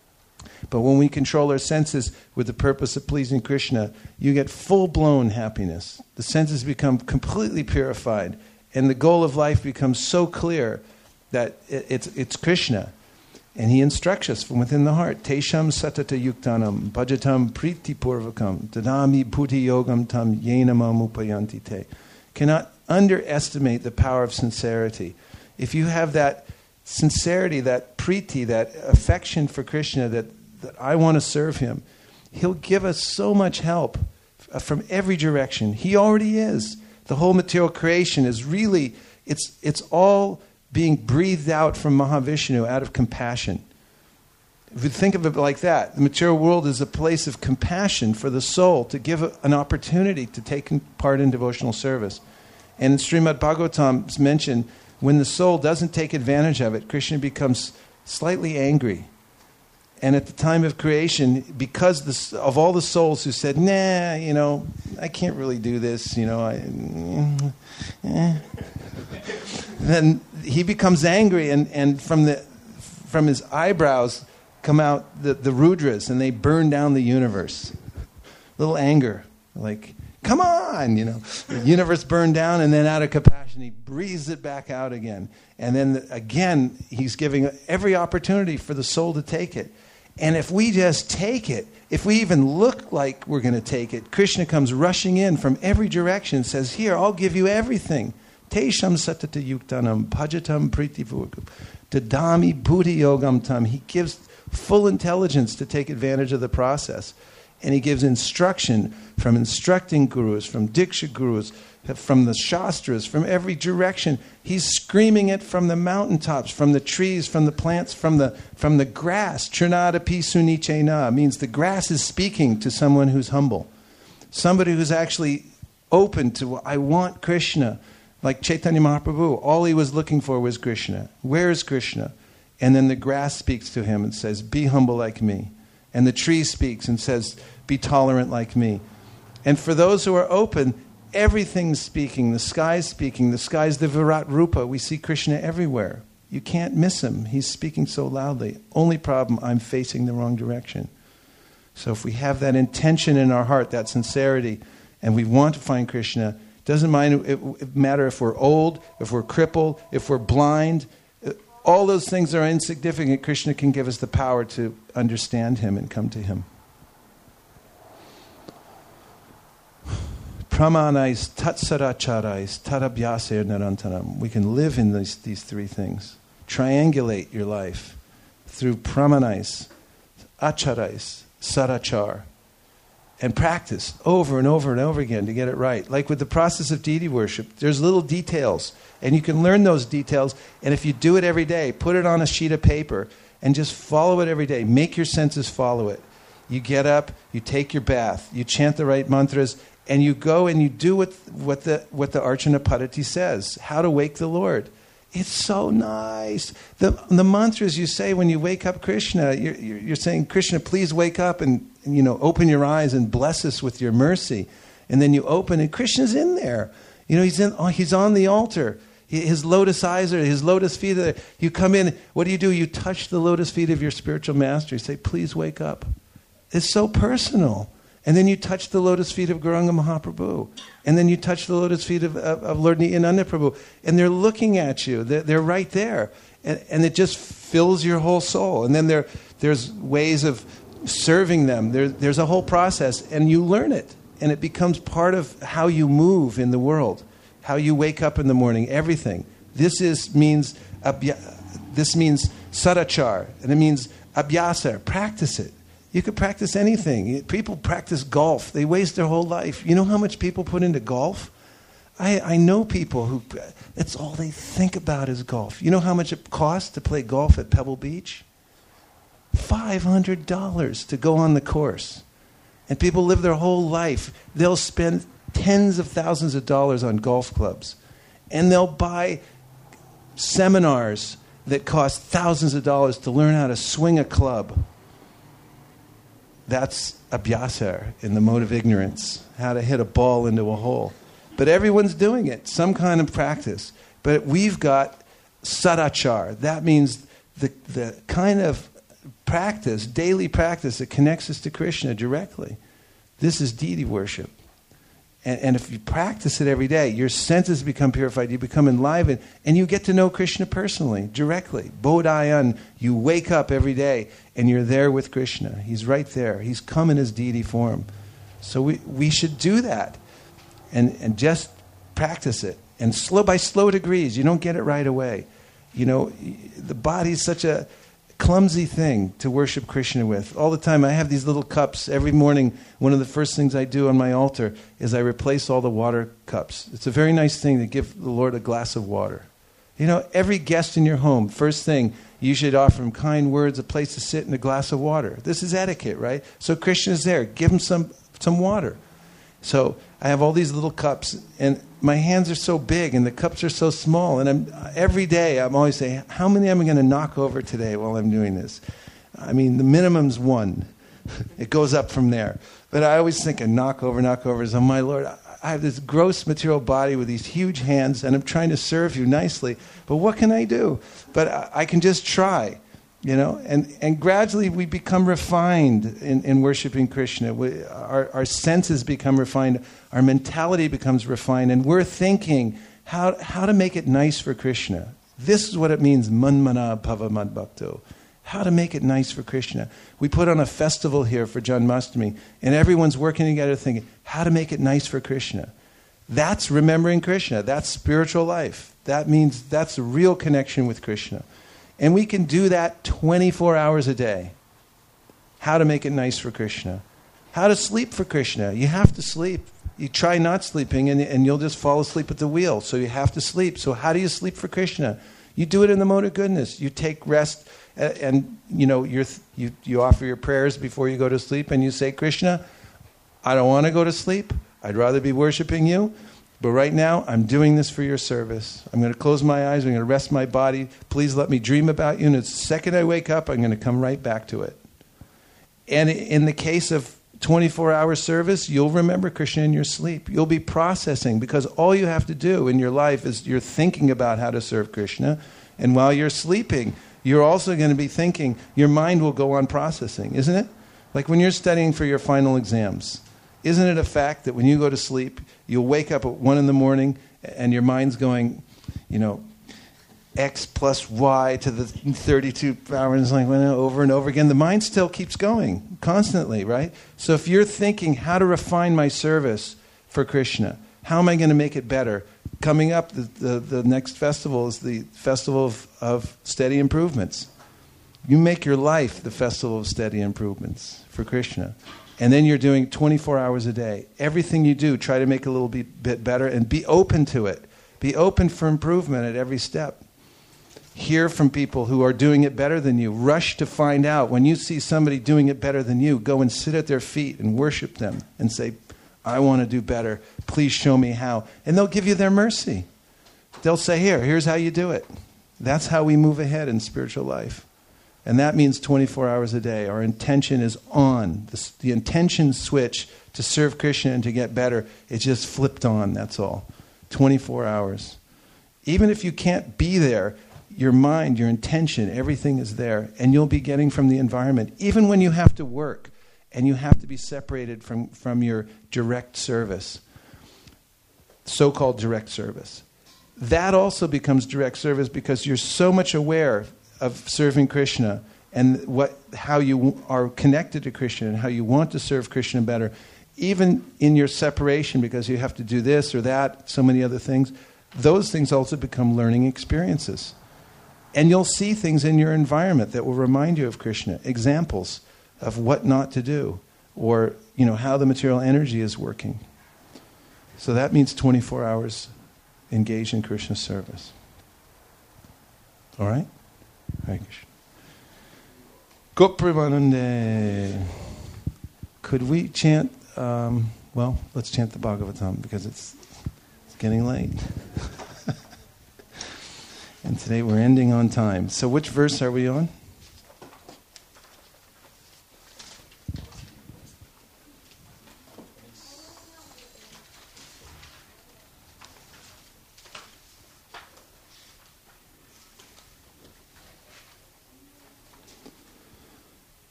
But when we control our senses with the purpose of pleasing Krishna, you get full-blown happiness. The senses become completely purified, and the goal of life becomes so clear that it, it's it's Krishna. And he instructs us from within the heart. Tesham satata yuktanam bhajatam priti purvakam dadami bhuti yogam tam yenamam upayanti te. Cannot underestimate the power of sincerity. If you have that sincerity, that priti, that affection for Krishna, that, that I want to serve him, he'll give us so much help from every direction. He already is. The whole material creation is really, it's it's all being breathed out from Mahavishnu out of compassion. If you think of it like that, the material world is a place of compassion for the soul to give a, an opportunity to take part in devotional service. And in Srimad Bhagavatam, it's mentioned, when the soul doesn't take advantage of it, Krishna becomes slightly angry. And at the time of creation, because the, of all the souls who said, nah, you know, I can't really do this, you know, I, eh. Then he becomes angry, and, and from the from his eyebrows come out the, the Rudras, and they burn down the universe. Little anger, like, come on, you know. The universe burned down, and then out of compassion, he breathes it back out again. And then the, again, he's giving every opportunity for the soul to take it. And if we just take it, if we even look like we're going to take it, Krishna comes rushing in from every direction and says, here, I'll give you everything. Tesham satata yuktanam bhajatam priti purvakam dadami bhuti yogam tam. He gives full intelligence to take advantage of the process. And he gives instruction from instructing gurus, from Diksha gurus, from the Shastras, from every direction. He's screaming it from the mountaintops, from the trees, from the plants, from the from the grass. Trinadapi sunichena means the grass is speaking to someone who's humble. Somebody who's actually open to, I want Krishna. Like Chaitanya Mahaprabhu, all he was looking for was Krishna. Where is Krishna? And then the grass speaks to him and says, be humble like me. And the tree speaks and says, be tolerant like me. And for those who are open, everything's speaking. The sky's speaking. The sky's the Virat Rupa. We see Krishna everywhere. You can't miss him. He's speaking so loudly. Only problem, I'm facing the wrong direction. So if we have that intention in our heart, that sincerity, and we want to find Krishna, doesn't mind, it, it matter if we're old, if we're crippled, if we're blind. All those things are insignificant. Krishna can give us the power to understand him and come to him. Pramanais tatsaracharais tarabhyaser narantaram. We can live in these, these three things. Triangulate your life through pramanais, acharais, sarachar, and practice over and over and over again to get it right. Like with the process of deity worship, there's little details, and you can learn those details, and if you do it every day, put it on a sheet of paper, and just follow it every day. Make your senses follow it. You get up, you take your bath, you chant the right mantras, and you go and you do what, what the what the Archana Paddhati says, how to wake the Lord. It's so nice. The the mantras you say when you wake up Krishna, you're, you're saying, Krishna, please wake up and, and, you know, open your eyes and bless us with your mercy. And then you open and Krishna's in there. You know, he's in. Oh, he's on the altar. He, his lotus eyes are, his lotus feet are there. You come in, what do you do? You touch the lotus feet of your spiritual master. You say, please wake up. It's so personal. And then you touch the lotus feet of Gauranga Mahaprabhu. And then you touch the lotus feet of, of, of Lord Nityananda Prabhu. And they're looking at you. They're, they're right there. And, and it just fills your whole soul. And then there, there's ways of serving them. There, there's a whole process. And you learn it. And it becomes part of how you move in the world. How you wake up in the morning. Everything. This is means abya, this means sadachar. And it means abhyasa. Practice it. You could practice anything. People practice golf. They waste their whole life. You know how much people put into golf? I, I know people who, it's all they think about is golf. You know how much it costs to play golf at Pebble Beach? five hundred dollars to go on the course. And people live their whole life. They'll spend tens of thousands of dollars on golf clubs. And they'll buy seminars that cost thousands of dollars to learn how to swing a club. That's abhyasa in the mode of ignorance, how to hit a ball into a hole. But everyone's doing it, some kind of practice. But we've got sadachar. That means the, the kind of practice, daily practice that connects us to Krishna directly. This is deity worship. And, and if you practice it every day, your senses become purified, you become enlivened, and you get to know Krishna personally, directly. Bodhayan, you wake up every day, and you're there with Krishna. He's right there. He's come in his deity form. So we, we should do that, and, and just practice it. And slow by slow degrees, you don't get it right away. You know, the body's such a clumsy thing to worship Krishna with. All the time I have these little cups. Every morning, one of the first things I do on my altar is I replace all the water cups. It's a very nice thing to give the Lord a glass of water. You know, every guest in your home, first thing, you should offer him kind words, a place to sit, and a glass of water. This is etiquette, right? So Krishna's there. Give him some, some water. So I have all these little cups, and my hands are so big, and the cups are so small. And I'm, every day, I'm always saying, how many am I going to knock over today while I'm doing this? I mean, the minimum's one. It goes up from there. But I always think of knock over, knock overs. Oh, my Lord, I have this gross material body with these huge hands, and I'm trying to serve you nicely. But what can I do? But I, I can just try. You know, and, and gradually we become refined in, in worshiping Krishna. We, our, our senses become refined. Our mentality becomes refined. And we're thinking how, how to make it nice for Krishna. This is what it means, manmana bhava madbhakto. How to make it nice for Krishna. We put on a festival here for Janmashtami, and everyone's working together thinking, how to make it nice for Krishna. That's remembering Krishna. That's spiritual life. That means that's a real connection with Krishna. And we can do that twenty-four hours a day. How to make it nice for Krishna. How to sleep for Krishna. You have to sleep. You try not sleeping and, and you'll just fall asleep at the wheel. So you have to sleep. So how do you sleep for Krishna? You do it in the mode of goodness. You take rest and, and you know you're, you, you offer your prayers before you go to sleep and you say, Krishna, I don't want to go to sleep. I'd rather be worshiping you. But right now, I'm doing this for your service. I'm going to close my eyes. I'm going to rest my body. Please let me dream about you. And the second I wake up, I'm going to come right back to it. And in the case of twenty-four hour service, you'll remember Krishna in your sleep. You'll be processing because all you have to do in your life is you're thinking about how to serve Krishna. And while you're sleeping, you're also going to be thinking, your mind will go on processing, isn't it? Like when you're studying for your final exams. Isn't it a fact that when you go to sleep, you'll wake up at one in the morning and your mind's going, you know, X plus Y to the thirty-two hours, like over and over again. The mind still keeps going constantly, right? So if you're thinking how to refine my service for Krishna, how am I going to make it better? Coming up, the, the, the next festival is the Festival of, of Steady Improvements. You make your life the Festival of Steady Improvements for Krishna. And then you're doing twenty-four hours a day. Everything you do, try to make it a little bit, bit better and be open to it. Be open for improvement at every step. Hear from people who are doing it better than you. Rush to find out. When you see somebody doing it better than you, go and sit at their feet and worship them and say, I want to do better. Please show me how. And they'll give you their mercy. They'll say, here, here's how you do it. That's how we move ahead in spiritual life. And that means twenty-four hours a day. Our intention is on. The, the intention switch to serve Krishna and to get better, it's just flipped on, that's all. twenty-four hours. Even if you can't be there, your mind, your intention, everything is there. And you'll be getting from the environment. Even when you have to work and you have to be separated from, from your direct service, so-called direct service. That also becomes direct service because you're so much aware of serving Krishna and what how you are connected to Krishna and how you want to serve Krishna better, even in your separation because you have to do this or that, so many other things, those things also become learning experiences. And you'll see things in your environment that will remind you of Krishna, examples of what not to do or, you know, how the material energy is working. So that means twenty-four hours engaged in Krishna's service. All right? Hare Krishna. Gopremanande. Could we chant, um, well, let's chant the Bhagavatam because it's, it's getting late. And today we're ending on time. So which verse are we on?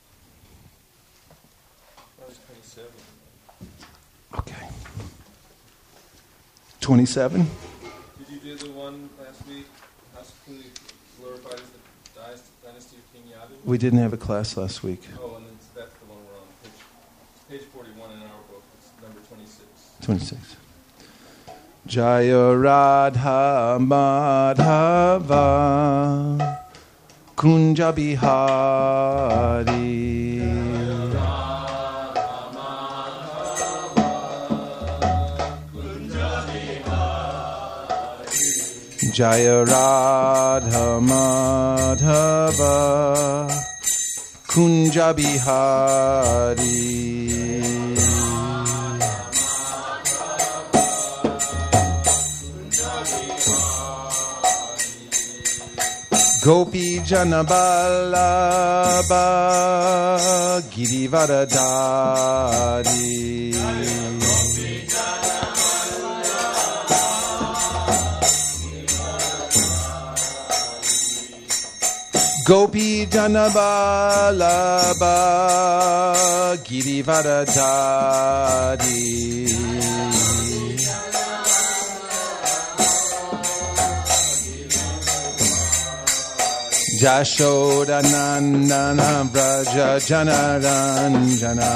Okay. twenty-seven. Did you do the one last week? How supremely glorified is the dynasty of King Yadu? We didn't have a class last week. Oh, and it's, that's the one we're on. Page, page forty-one in our book. It's number twenty-six. twenty-six. Jaya Radha Madhava Kunja Bihari Jaya Radha Madhava Kunja Bihari Gopi Janaballabha Girivaradari Gopi Janaballabha Girivaradari Jashoda Nandana Vraja Janaranjana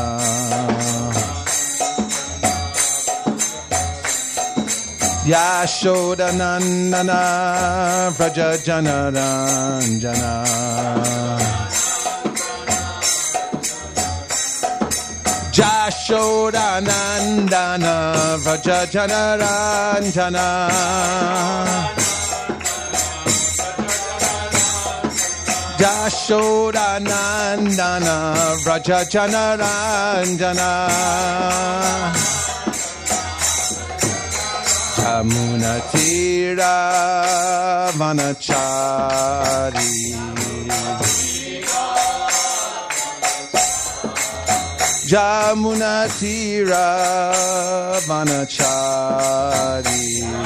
Yashoda Nandana Vraja Janaranjana Jashoda Nandana Vraja Janaranjana Jashoda Nandana Vraja Janaranjana Jamuna Tira Vanachari Jamuna Tira Vanachari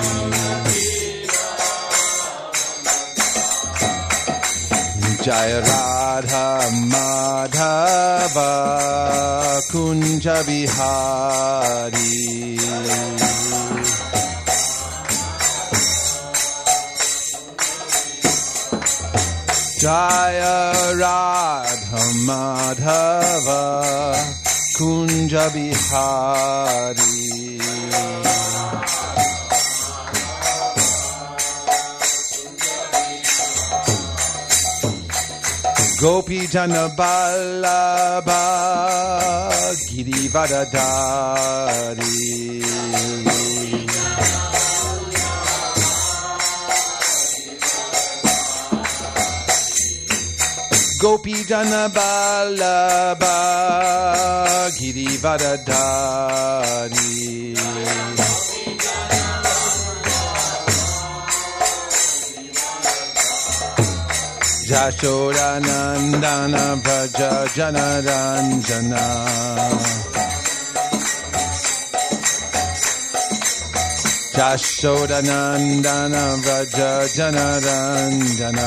Jaya Radha Madhava Kunja Bihari Jaya Radha Madhava Kunja Bihari Gopi Janaballabha Girivaradari Gopi Janaballabha Girivaradari Jashoda Nandana Vraja Janaranjana Jashoda Nandana Vraja Janaranjana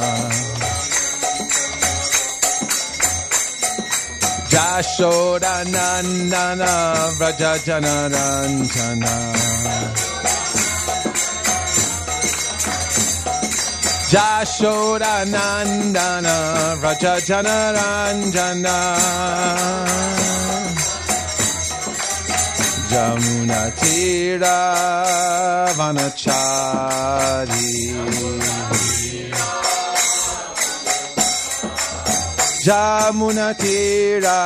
Jashoda Nandana Vraja Janaranjana Jashoda Nandana Vraja Janaranjana Jamuna Tira Vanachari Jamuna Tira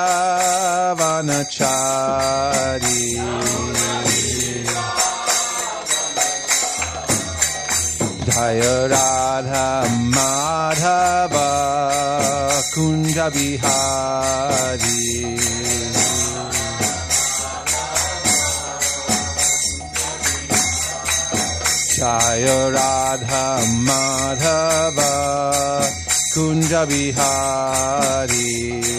Vanachari Jaya Radha Madhava Kunja Bihari Jaya Radha Madhava Kunja Bihari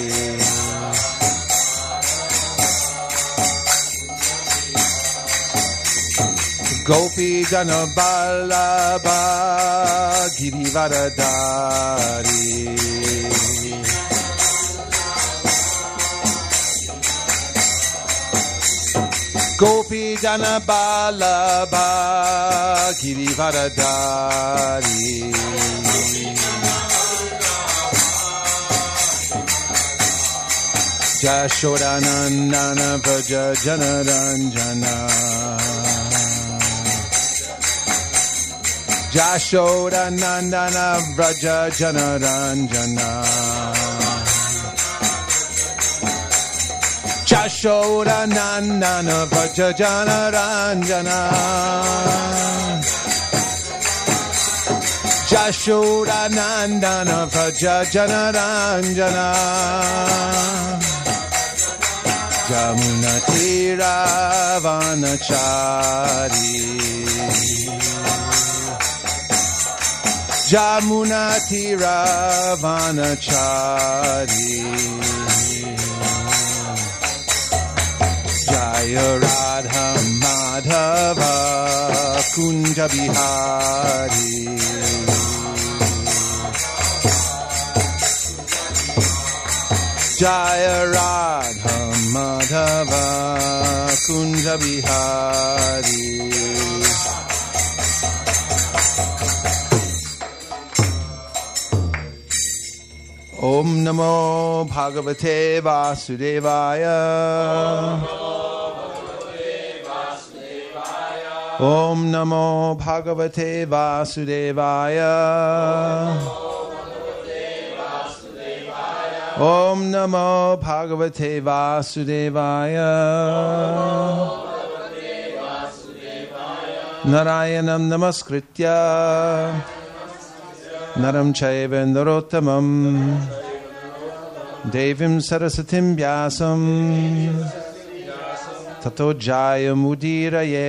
Gopi Janaballabha Girivaradari Gopi Jana Balabha Girivaradari Jashodanandana Vraja Janaranjana Jashodanandana Vraja Janaranjana Jashodanandana Vraja Janaranjana Jashodanandana Vraja Janaranjana Jamuna Tira Vanachari Jamuna Tira Vanachari Jaya Radha Madhava Kunja Bihari Jaya Radha Madhava Kunja Bihari Om Namo Bhagavate Vasudevaya Om Namo Bhagavate Vasudevaya Om Namo Bhagavate Vasudevaya Narayanam Namaskritya Naram Chaiva Narottamam Devim Sarasatim Vyasam Tato Jaya Mudiraye.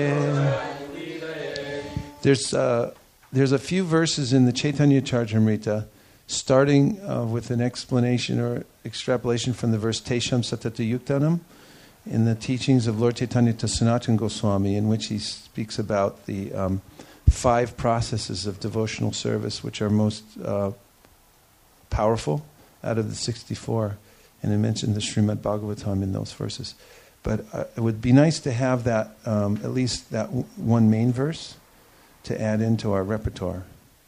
There's uh, there's a few verses in the Chaitanya Charitamrita starting uh, with an explanation or extrapolation from the verse Tesham Satata Yuktanam in the teachings of Lord Chaitanya to Sanatana Goswami, in which he speaks about the um, five processes of devotional service which are most uh, powerful out of the sixty-four. And he mentioned the Srimad Bhagavatam in those verses. But uh, it would be nice to have that, um, at least that w- one main verse to add into our repertoire.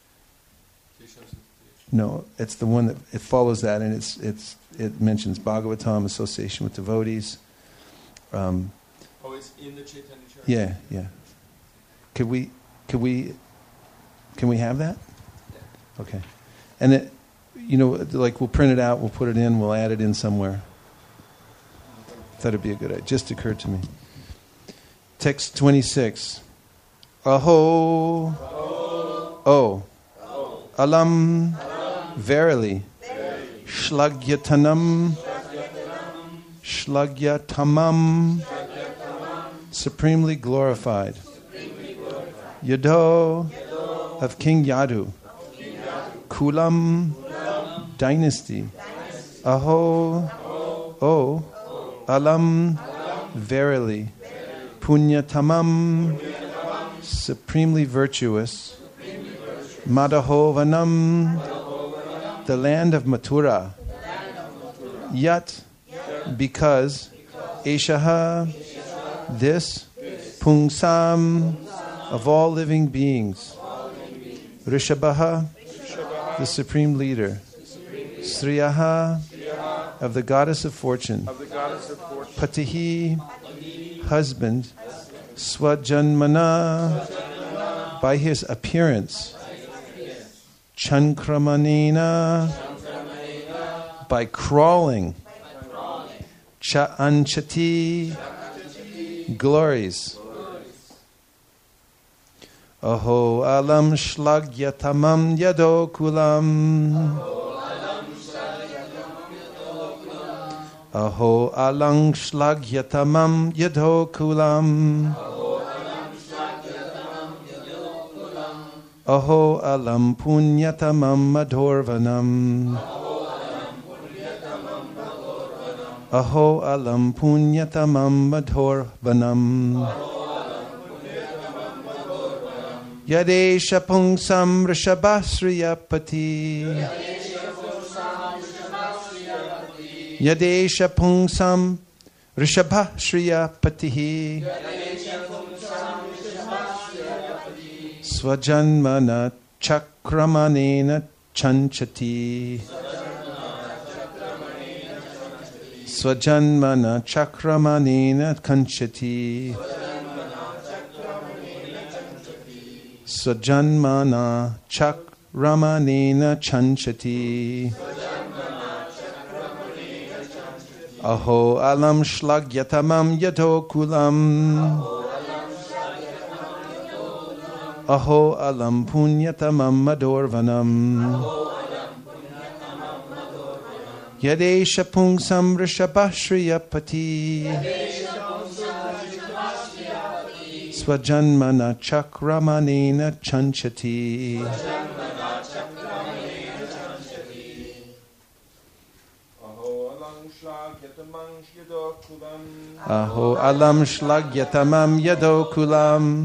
No, it's the one that it follows that, and it's it's it mentions Bhagavatam, association with devotees. Um, oh, it's in the Chaitanya Charitamrita. Yeah, yeah. Could we, could we, can we have that? Yeah. Okay, and it, you know, like we'll print it out, we'll put it in, we'll add it in somewhere. That'd be a good idea. Just occurred to me. Text twenty-six. Aho. Oh. Alam. Verily. Shlagyatanam. Shlagyatamam. Supremely glorified. Yado. Of King Yadu. Kulam. Dynasty. Aho. Oh. Alam, verily, punyatamam, supremely virtuous, madahovanam, the land of Mathura, yat, because, eshaha, this, pungsam, of all living beings, rishabhaha, the supreme leader, sriyaha, of the goddess of fortune, Patihi, husband, Swajanmana, by his appearance, Chankramanina, by crawling, Cha-anchati, glories. Aho alam shlagyatamam yadokulam. Aho alang shlagyatamam yadhokulam. Aho alam punyatamam madhorvanam. Aho alam punyatamam madhorvanam. Yadesha pungsam rishabhasriyapati. Yadesha pungsam Rishabha Shriya Patihi Swajanmana Chakramanena Chanchati Swajanmana Chakramanena Kanchati Swajanmana Chakramanena Chanchati Aho alam shlagyatamam yato kulam Aho alam punyatamam madorvanam Yadesha pungsam rishabhashriyapati Swajanmana chakramanena chanchati Aho alam shlagyatamam yado kulam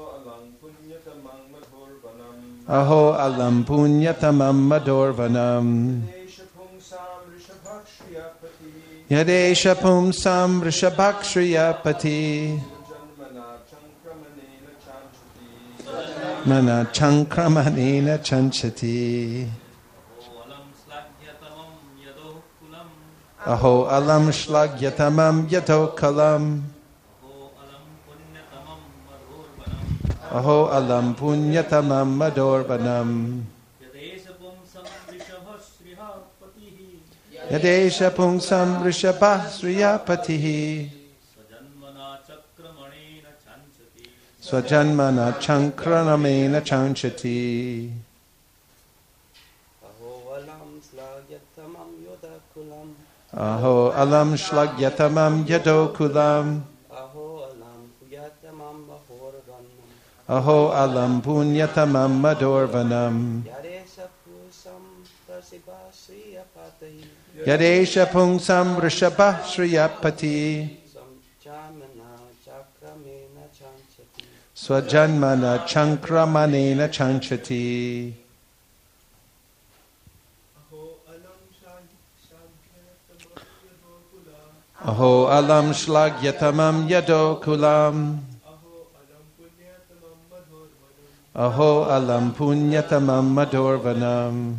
Aho alam punyatamam madorvanam Yadesha pumsam rishabhakshriyapati Mana chankramanena chanchati Aho alam shlagyatamam yato kalam Aho alam punyatamam madorvanam Yadesha pungsam rishabha sriyapatihi Swajanmana chankranamena chanchati Aho alam shlagyatamam yado kulam Aho alam punyatamam madorvanam Yadesha pungsam rishabha sriyapati Swajanmana chankramanena chanchati Aho alam shlagyatamam yado kulam Aho alam punyatamam madorvanam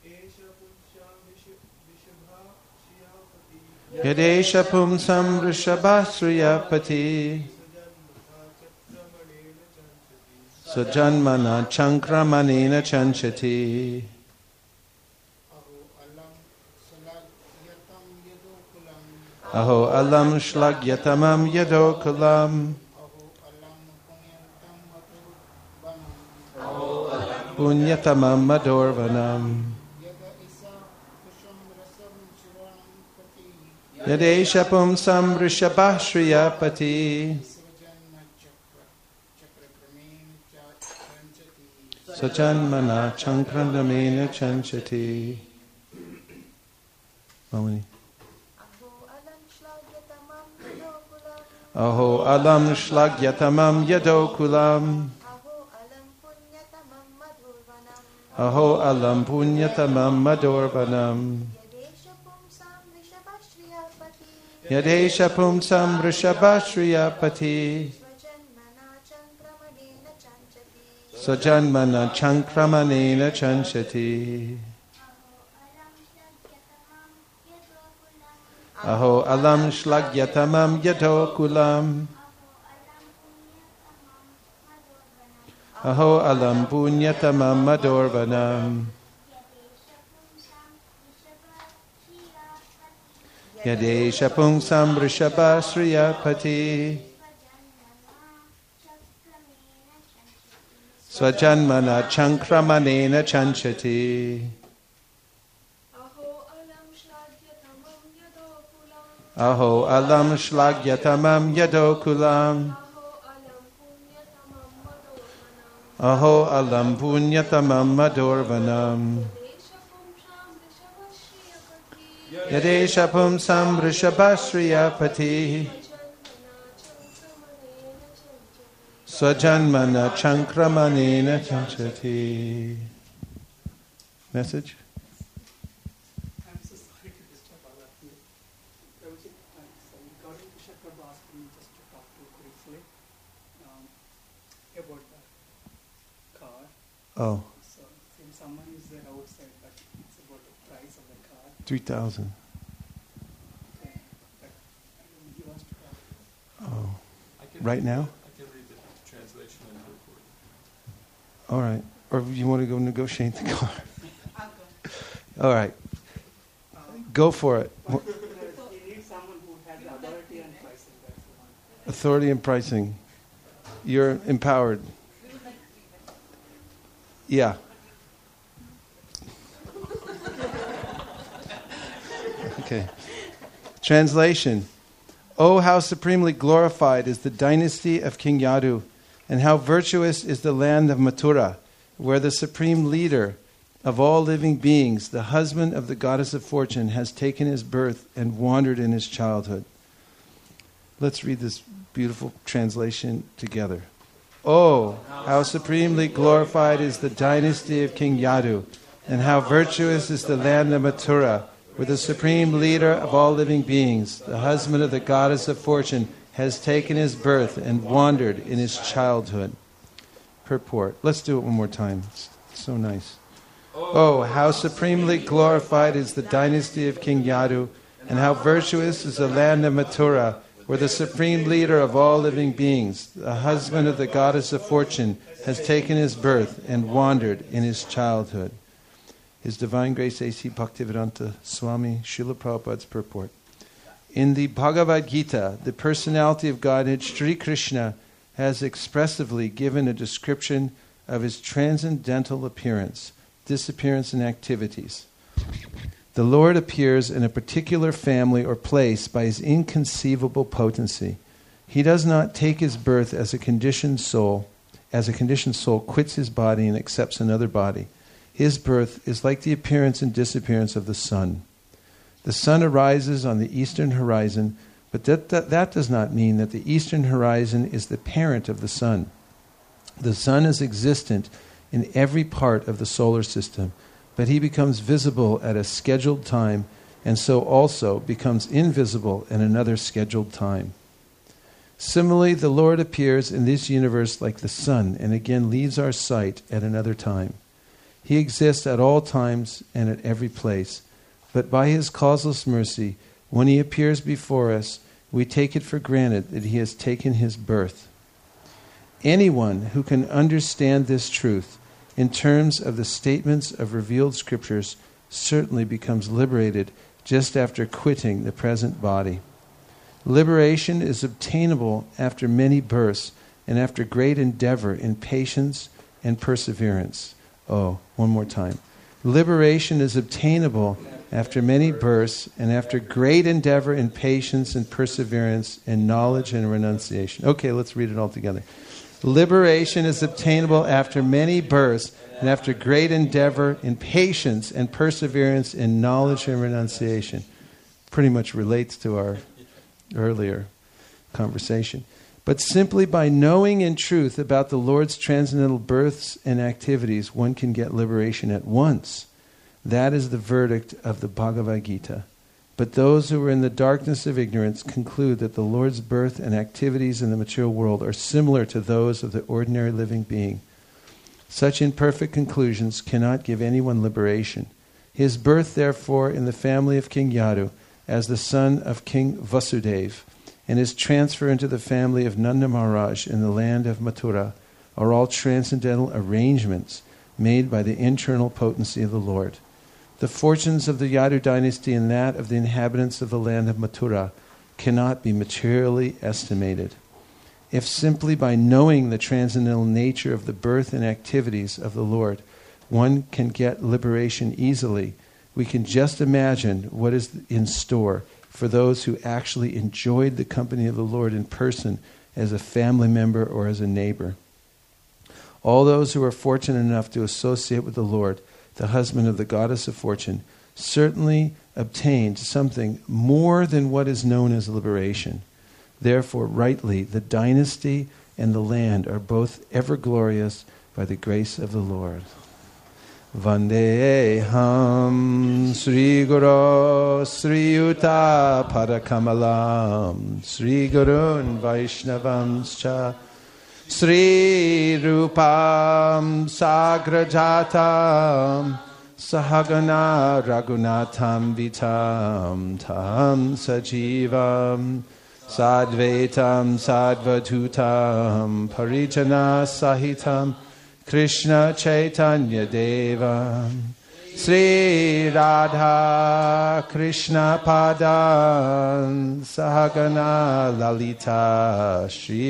Yadesha pumsam rishabha sriyapati Swajanmana chankramanena chanchati Aho alam shlagyatamam yado kulam Punyatamam madorvanam Yadesha pumsam rishabha sriyapati Swajanmana chankranamena chanchati Mamani Aho alam shlagyatamam yado kulam Aho alam punyatamam madorvanam Yadesha pumsam rishabha sriyapati Swajanmana chankramanena chanchati Aho alam shlagyatamam yato kulam Aho alam punyatamam madorvanam Yadesha pungsam rishabha sriyapati Swajanmana chankramanena chanchati Aho alam shlagyatamam yado kulam Aho alam punyatamam madorvanam Yadesha pumsam rishabha sriyapati Swajanmana chankramanena chanchati. Message? I'm so sorry to disturb all of you. I was just, I'm sorry, got into about the car. Oh, So since someone is there outside, but it's about the price of the car. three thousand. Okay. But he wants to talk. Oh, I can right read now? the- I can read the translation and the report. All right. Or you want to go negotiate the car? All right. Go for it. He needs someone who has authority and pricing. That's the one. Authority and pricing. You're empowered. Yeah. Okay. Translation. Oh, how supremely glorified is the dynasty of King Yadu, and how virtuous is the land of Mathura, where the supreme leader of all living beings, the husband of the goddess of fortune, has taken his birth and wandered in his childhood. Let's read this beautiful translation together. Oh, how supremely glorified is the dynasty of King Yadu, and how virtuous is the land of Mathura, where the supreme leader of all living beings, the husband of the goddess of fortune, has taken his birth and wandered in his childhood. Purport. Let's do it one more time. It's so nice. Oh, how supremely glorified is the dynasty of King Yadu, and how virtuous is the land of Mathura, where the supreme leader of all living beings, the husband of the goddess of fortune, has taken his birth and wandered in his childhood. His Divine Grace A C Bhaktivedanta Swami Srila Prabhupada's purport. In the Bhagavad Gita, the personality of Godhead, Sri Krishna, has expressively given a description of his transcendental appearance, disappearance, and activities. The Lord appears in a particular family or place by his inconceivable potency. He does not take his birth as a conditioned soul, as a conditioned soul quits his body and accepts another body. His birth is like the appearance and disappearance of the sun. The sun arises on the eastern horizon, but that, that, that does not mean that the eastern horizon is the parent of the sun. The sun is existent in every part of the solar system, but he becomes visible at a scheduled time, and so also becomes invisible in another scheduled time. Similarly, the Lord appears in this universe like the sun, and again leaves our sight at another time. He exists at all times and at every place, but by his causeless mercy, when he appears before us, we take it for granted that he has taken his birth. Anyone who can understand this truth in terms of the statements of revealed scriptures certainly becomes liberated just after quitting the present body. Liberation is obtainable after many births and after great endeavor in patience and perseverance. Oh, one more time. Liberation is obtainable after many births and after great endeavor in patience and perseverance in knowledge and renunciation. Okay, let's read it all together. Liberation is obtainable after many births and after great endeavor in patience and perseverance in knowledge and renunciation. Pretty much relates to our earlier conversation. But simply by knowing in truth about the Lord's transcendental births and activities, one can get liberation at once. That is the verdict of the Bhagavad Gita. But those who are in the darkness of ignorance conclude that the Lord's birth and activities in the material world are similar to those of the ordinary living being. Such imperfect conclusions cannot give anyone liberation. His birth, therefore, in the family of King Yadu, as the son of King Vasudeva, and his transfer into the family of Nanda Maharaj in the land of Mathura, are all transcendental arrangements made by the internal potency of the Lord. The fortunes of the Yadu dynasty and that of the inhabitants of the land of Mathura cannot be materially estimated. If simply by knowing the transcendental nature of the birth and activities of the Lord, one can get liberation easily, we can just imagine what is in store for those who actually enjoyed the company of the Lord in person as a family member or as a neighbor. All those who are fortunate enough to associate with the Lord, the husband of the goddess of fortune, certainly obtained something more than what is known as liberation. Therefore, rightly, the dynasty and the land are both ever glorious by the grace of the Lord. Vandeham Sri Guru Sri Yuta Padakamalam Sri Gurun Vaishnavamscha Sri Rupam Sagrajatam Sahagana Raghunatham Vitam Tam Sajivam Sadvaitam Sadvatutam Parijana Sahitam Krishna Chaitanya Devam Sri Radha Krishna Padan Sahagana Lalita Shri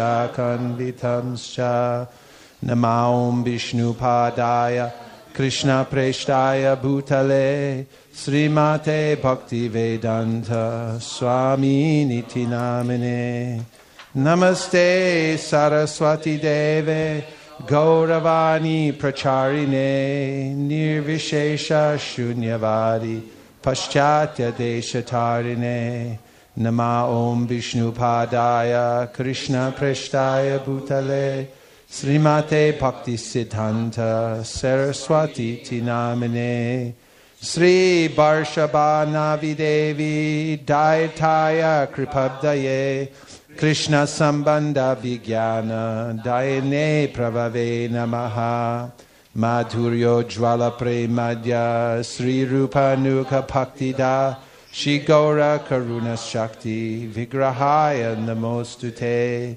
Vishakanvitamscha Namaum Vishnu Padaya Krishna Preshtaya Bhutale Srimate Bhakti Vedanta Swami Niti Namine Namaste Saraswati Deve Gauravani Pracharine Nirvishesha Shunyavadi Paschatya Deshatarine Nama Om Vishnu Padaya Krishna Preshtaya Bhutale Srimate Bhakti Siddhanta Saraswati Tinamine Sri Barshabha Navidevi Dayataya Kripabdaye Krishna Sambandha Vijnana Dayane Pravave Namaha Madhuryo Jwala Premadya Sri Rupa Nuka Bhaktida Shri Gaura Karuna Shakti Vigrahaya Namostute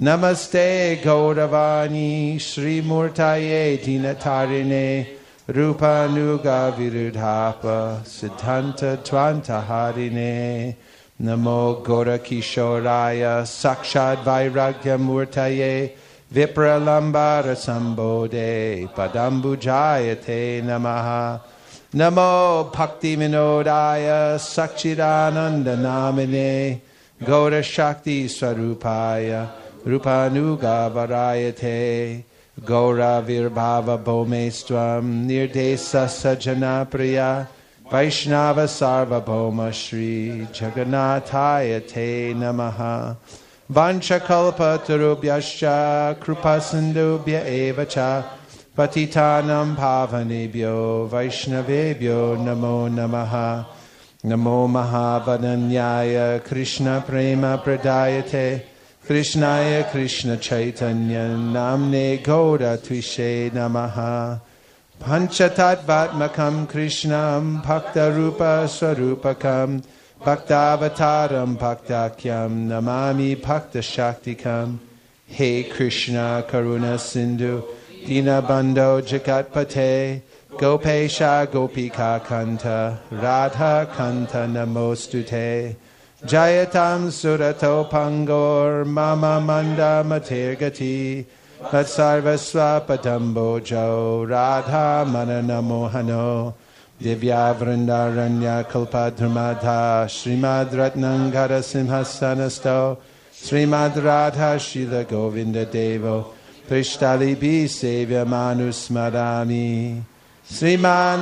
Namaste Gauravani Sri Murtaye Dinatarine Rupa Nuga Virudhapa Siddhanta Tvantaharine Namo Gora Kishoraya Sakshad Vairagya Murtaye Vipralambara Sambode Padambujayate Namaha Namo Bhakti Vinodaya Sakchidananda Namine Gora Shakti Swarupaya Rupanuga Varayate Gora Virbhava Bhomestvam Nirdesa Sajana Priya Vaishnava Sarvabhauma Shri Jagannathaya Te Namaha Vanchakalpa Tarubhyascha Krupasindubhya Evacha Patitanam Pavanebhyo Vaishnavebhyo Namo Namaha Namo Mahavadanyaya Krishna Prema Pradayate Krishnaya Krishna Chaitanya Namne Gauda Tvishe Namaha Panchatattvatmakam Krishnam Bhakta Rupa Swarupakam Bhaktavataram Bhaktakyam Namami Bhakta Shaktikam He Krishna Karuna Sindhu Dinabandho Jagatpate Gopesha Gopika Kanta Radha Kanta Namostute Jayatam Surato Pangor Mama Manda Matergati Vatsarvasva Padambojo Radha Manana Mohano Divya Vrindaranya Kalpadharmadha Srimad Ratnangara Simhasanasto Srimad Radha Shila Govinda Devo Prishtali Bi Sevya Manusmarami Srimad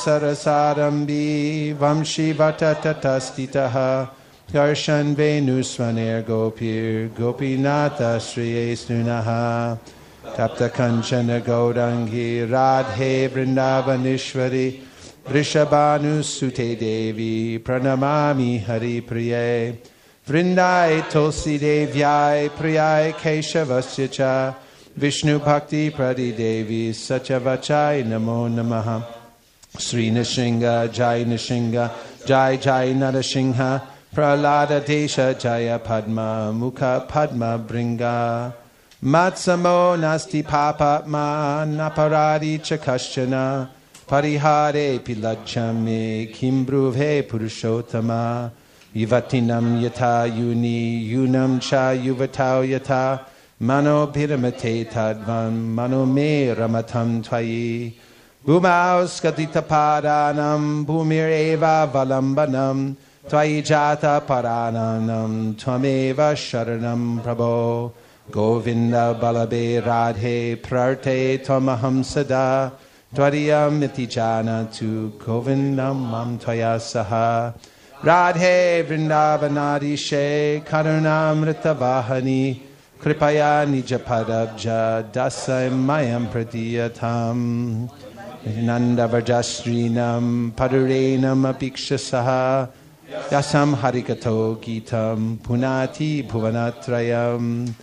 Rasarasarambi Vamshi Vatatatastitaha Karshan Venusvaner Gopir Gopinata Sri Esnunaha Tapta Kanchana Gaurangi Radhe Vrindavanishwari Vrishabhanu Sute Devi Pranamami Hari Priye Vrindai Tulsi Devyai Priyai Keshavasya Vishnu Bhakti Pradi Devi Satyavachai Namo Namaha Sri Nishinga Jai Nishinga Jai Jai Narasingha Pralada Desha Jaya Padma Mukha Padma Bringa Matsamo Nasti Papatma Naparadi Chakaschana Parihare Pilachame Kimbruve Purushottama Yuvatinam Yata Yuni Yunam Cha Yuvatao Yata Mano Piramate Tadvam Mano Me Ramatam Twayi Bhumaus Kadita Padanam Bhumir Eva Valambanam Twayi Jata Parananam Twameva Sharanam Prabho Govinda Balabe Radhe Prarte Twamaham Sada Twadiyam Iti Janatu Govindam Mam Twaya Saha Radhe Vrindavanadi She Karunamrita Vahani Kripaya Nijapadabja Dasai Mayam Pradiyatam Nanda Varjastrinam Padurenam Apikshasaha Yasam Harikato Gitam Punati Bhuvanatrayam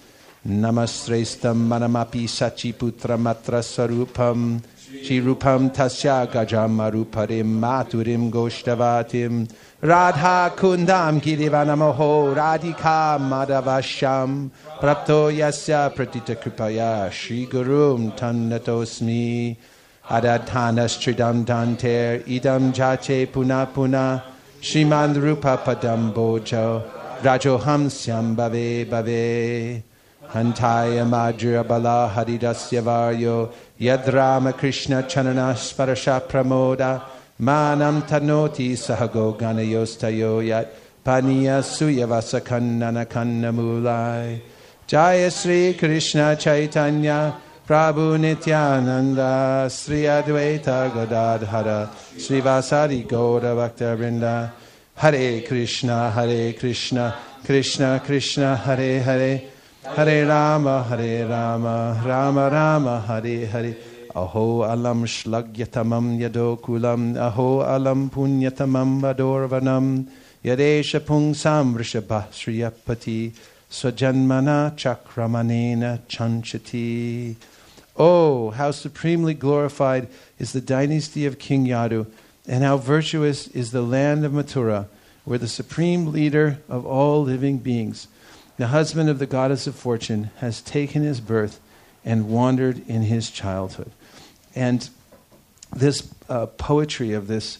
Namastrestam manamapi sachiputra matra sarupam Shirupam tasya gajamaruparim maturim goshtavatim Radha kundam girivanamoho radhika madavasham Prapto yasya pratita kripaya Shri gurum tannatosmi Adadhanas tridam danter idam jache puna puna Shriman rupa padam bojo Rajoham syam bhave bhave Hantaya madhya bala haridasya varyo Yadrama Krishna chanana sparasha pramoda Manam tanoti sahago ganayostayo yat Paniya suyavasa kannana kannamulai Jaya Sri Krishna Chaitanya Prabhu Nityananda Sri Advaita Gadadhara Sri Vasari Gaura Bhakta Vrinda Hare Krishna Hare Krishna Krishna Krishna Hare Hare Hare Rama Hare Rama Rama Rama Hare Hare Aho alam shlagyatamam yadokulam Aho alam punyatamam vadorvanam Yadesha pungsam vrishabha shriyapati Swajanmana chakramanena chanchati. Oh, how supremely glorified is the dynasty of King Yadu, and how virtuous is the land of Mathura, where the supreme leader of all living beings, the husband of the goddess of fortune, has taken his birth and wandered in his childhood. And this uh, poetry of this,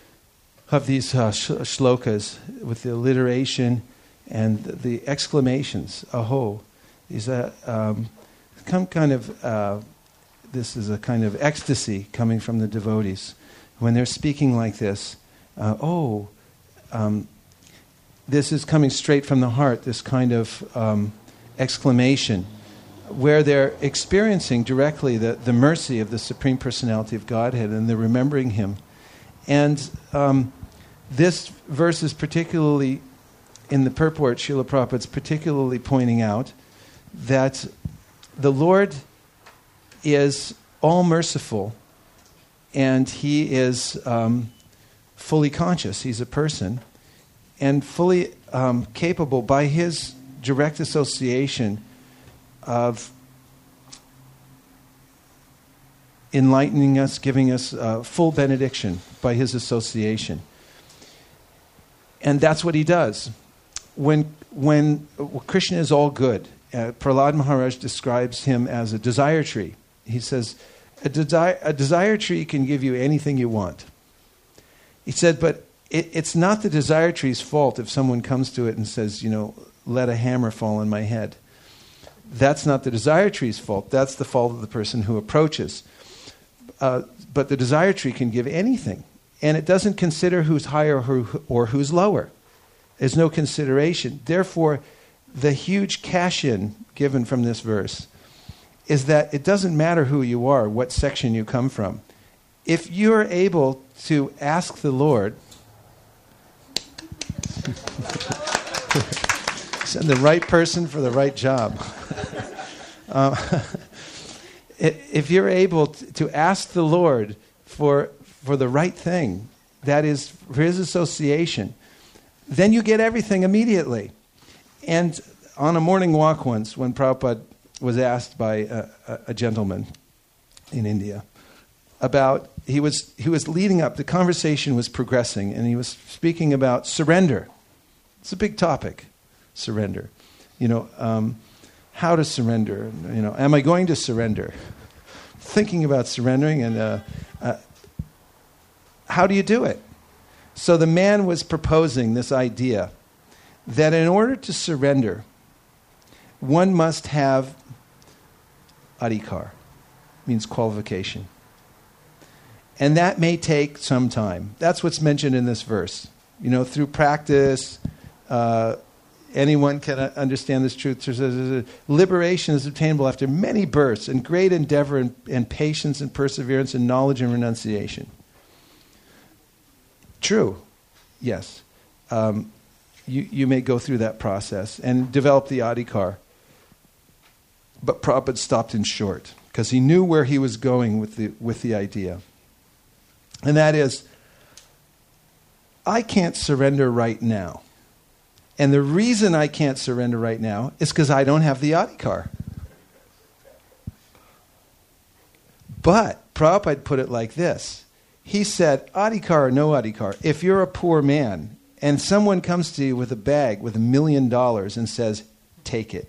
of these uh, sh- shlokas, with the alliteration and the exclamations, aho, is a um, some kind of uh, this is a kind of ecstasy coming from the devotees when they're speaking like this. Uh, oh, um, this is coming straight from the heart. This kind of um, exclamation, where they're experiencing directly the, the mercy of the Supreme Personality of Godhead, and they're remembering Him. And um, this verse is particularly, in the purport, Srila Prabhupada's particularly pointing out that the Lord is all-merciful, and He is um, fully conscious. He's a person, and fully um, capable by His direct association of enlightening us, giving us uh, full benediction by His association. And that's what He does. When when well, Krishna is all good, uh, Prahlad Maharaj describes Him as a desire tree. He says, a, desi- a desire tree can give you anything you want. He said, but it, it's not the desire tree's fault if someone comes to it and says, you know, let a hammer fall on my head. That's not the desire tree's fault. That's the fault of the person who approaches. Uh, but the desire tree can give anything. And it doesn't consider who's higher or, who, or who's lower. There's no consideration. Therefore, the huge cash-in given from this verse is that it doesn't matter who you are, what section you come from. If you're able to ask the Lord, send the right person for the right job. um, if you're able to ask the Lord for for the right thing, that is, for His association, then you get everything immediately. And on a morning walk once, when Prabhupada was asked by a, a, a gentleman in India about, he was he was leading up, the conversation was progressing, and he was speaking about surrender. It's a big topic, surrender. You know, um, how to surrender. You know, am I going to surrender? Thinking about surrendering, and uh, uh, how do you do it? So the man was proposing this idea that in order to surrender, one must have adhikar, means qualification. And that may take some time. That's what's mentioned in this verse. You know, through practice, uh, anyone can understand this truth. Liberation is obtainable after many births and great endeavor and, and patience and perseverance and knowledge and renunciation. True, yes. Um, you, you may go through that process and develop the adhikar. But Prabhupada stopped in short because he knew where he was going with the with the idea. And that is, I can't surrender right now. And the reason I can't surrender right now is because I don't have the adhikar. But Prabhupada put it like this. He said, adhikar or no adhikar, if you're a poor man and someone comes to you with a bag with a million dollars and says, take it.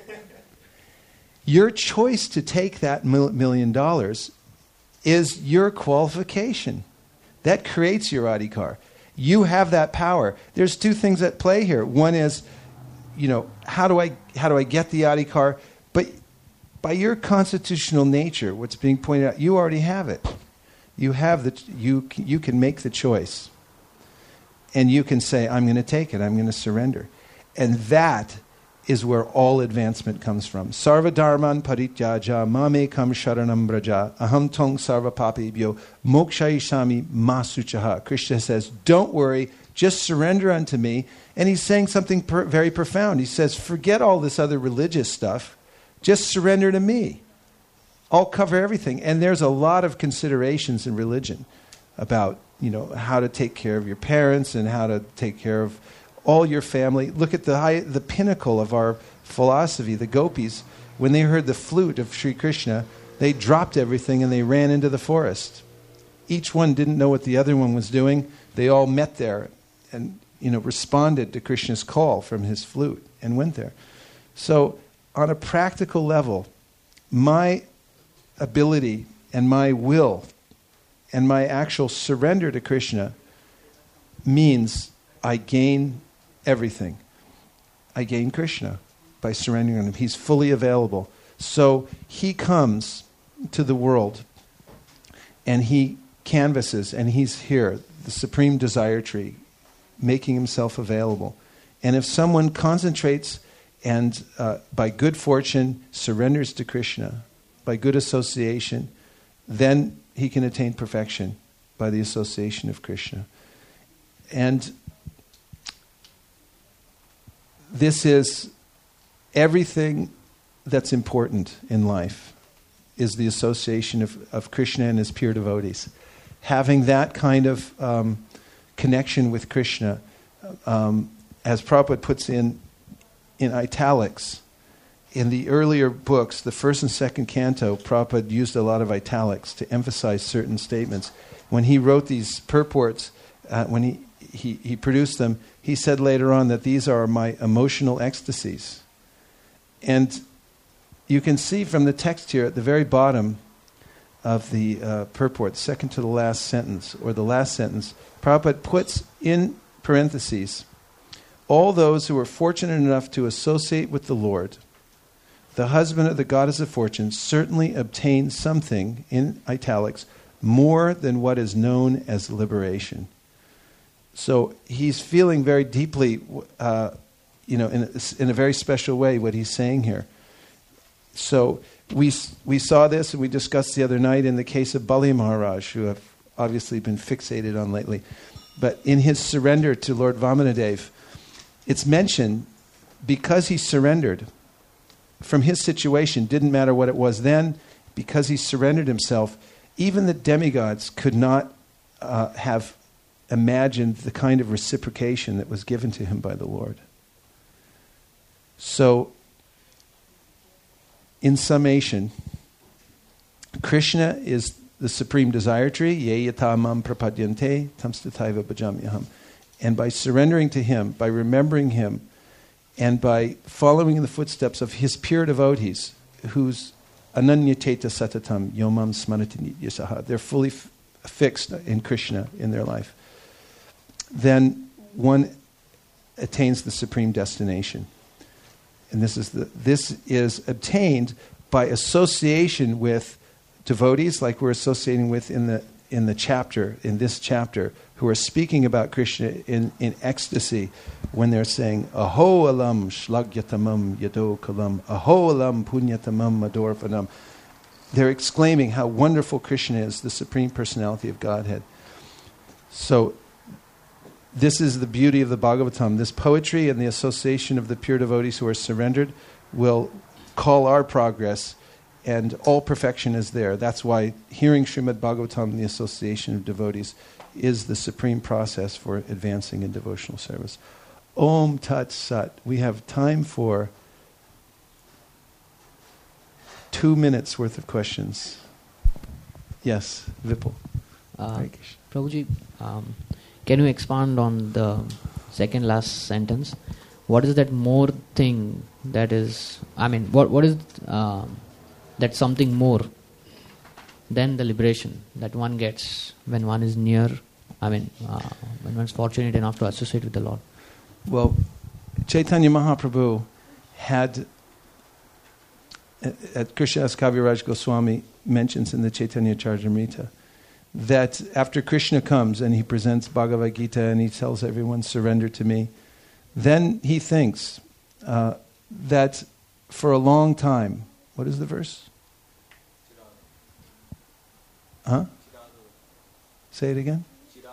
Your choice to take that million dollars is your qualification. That creates your adhikar. You have that power. There's two things at play here. One is, you know, how do I how do I get the adhikar? But by your constitutional nature, what's being pointed out, you already have it. You have the you you can make the choice, and you can say, I'm going to take it. I'm going to surrender, and that is where all advancement comes from. Sarva dharman parityaja mame kam sharanam braja aham tong sarva papibhyo mokshayishami masuchaha. Krishna says, don't worry, just surrender unto me. And he's saying something per- very profound. He says, forget all this other religious stuff. Just surrender to me. I'll cover everything. And there's a lot of considerations in religion about, you know, how to take care of your parents and how to take care of all your family. Look at the high, the pinnacle of our philosophy, the gopis. When they heard the flute of Sri Krishna, they dropped everything and they ran into the forest. Each one didn't know what the other one was doing. They all met there and, you know, responded to Krishna's call from his flute and went there. So on a practical level, my ability and my will and my actual surrender to Krishna means I gain everything. I gain Krishna by surrendering to him. He's fully available. So he comes to the world and he canvasses and he's here, the supreme desire tree, making himself available. And if someone concentrates and uh, by good fortune surrenders to Krishna, by good association, then he can attain perfection by the association of Krishna. And this is everything that's important in life, is the association of, of Krishna and his pure devotees. Having that kind of um, connection with Krishna, um, as Prabhupada puts in, in italics, in the earlier books, the first and second canto, Prabhupada used a lot of italics to emphasize certain statements. When he wrote these purports, uh, when he He, he produced them, he said later on that these are my emotional ecstasies. And you can see from the text here at the very bottom of the uh, purport, second to the last sentence, or the last sentence, Prabhupada puts in parentheses, all those who are fortunate enough to associate with the Lord, the husband of the goddess of fortune, certainly obtain something, in italics, more than what is known as liberation. So he's feeling very deeply, uh, you know, in a, in a very special way what he's saying here. So we we saw this and we discussed the other night in the case of Bali Maharaj, who have obviously been fixated on lately. But in his surrender to Lord Vamanadev, it's mentioned because he surrendered from his situation, didn't matter what it was then, because he surrendered himself, even the demigods could not uh, have imagined the kind of reciprocation that was given to him by the Lord. So, in summation, Krishna is the supreme desire tree, ye yata mam prapadyante tam stataiva bhajamyaham. And by surrendering to him, by remembering him, and by following in the footsteps of his pure devotees, whose ananyateta satatam yomam smarati nityasaha, they're fully f- fixed in Krishna in their life, then one attains the supreme destination. And this is the this is obtained by association with devotees, like we're associating with in the in the chapter, in this chapter, who are speaking about Krishna in, in ecstasy when they're saying, Aho alam shlagyatamam yado kalam, Aho alam punyatamam madorpanam. They're exclaiming how wonderful Krishna is, the Supreme Personality of Godhead. So this is the beauty of the Bhagavatam. This poetry and the association of the pure devotees who are surrendered will call our progress, and all perfection is there. That's why hearing Srimad Bhagavatam, the association of devotees, is the supreme process for advancing in devotional service. Om Tat Sat. We have time for two minutes worth of questions. Yes, Vipul. Uh, Prabhuji, um, can you expand on the second last sentence? What is that more thing that is, I mean, what what is um, that something more than the liberation that one gets when one is near, I mean, uh, when one is fortunate enough to associate with the Lord? Well, Chaitanya Mahaprabhu had, at Krishnadas Kaviraj Goswami mentions in the Chaitanya Charitamrita, that after Krishna comes and he presents Bhagavad Gita and he tells everyone, surrender to me, then he thinks uh, that for a long time, what is the verse? Huh? Say it again.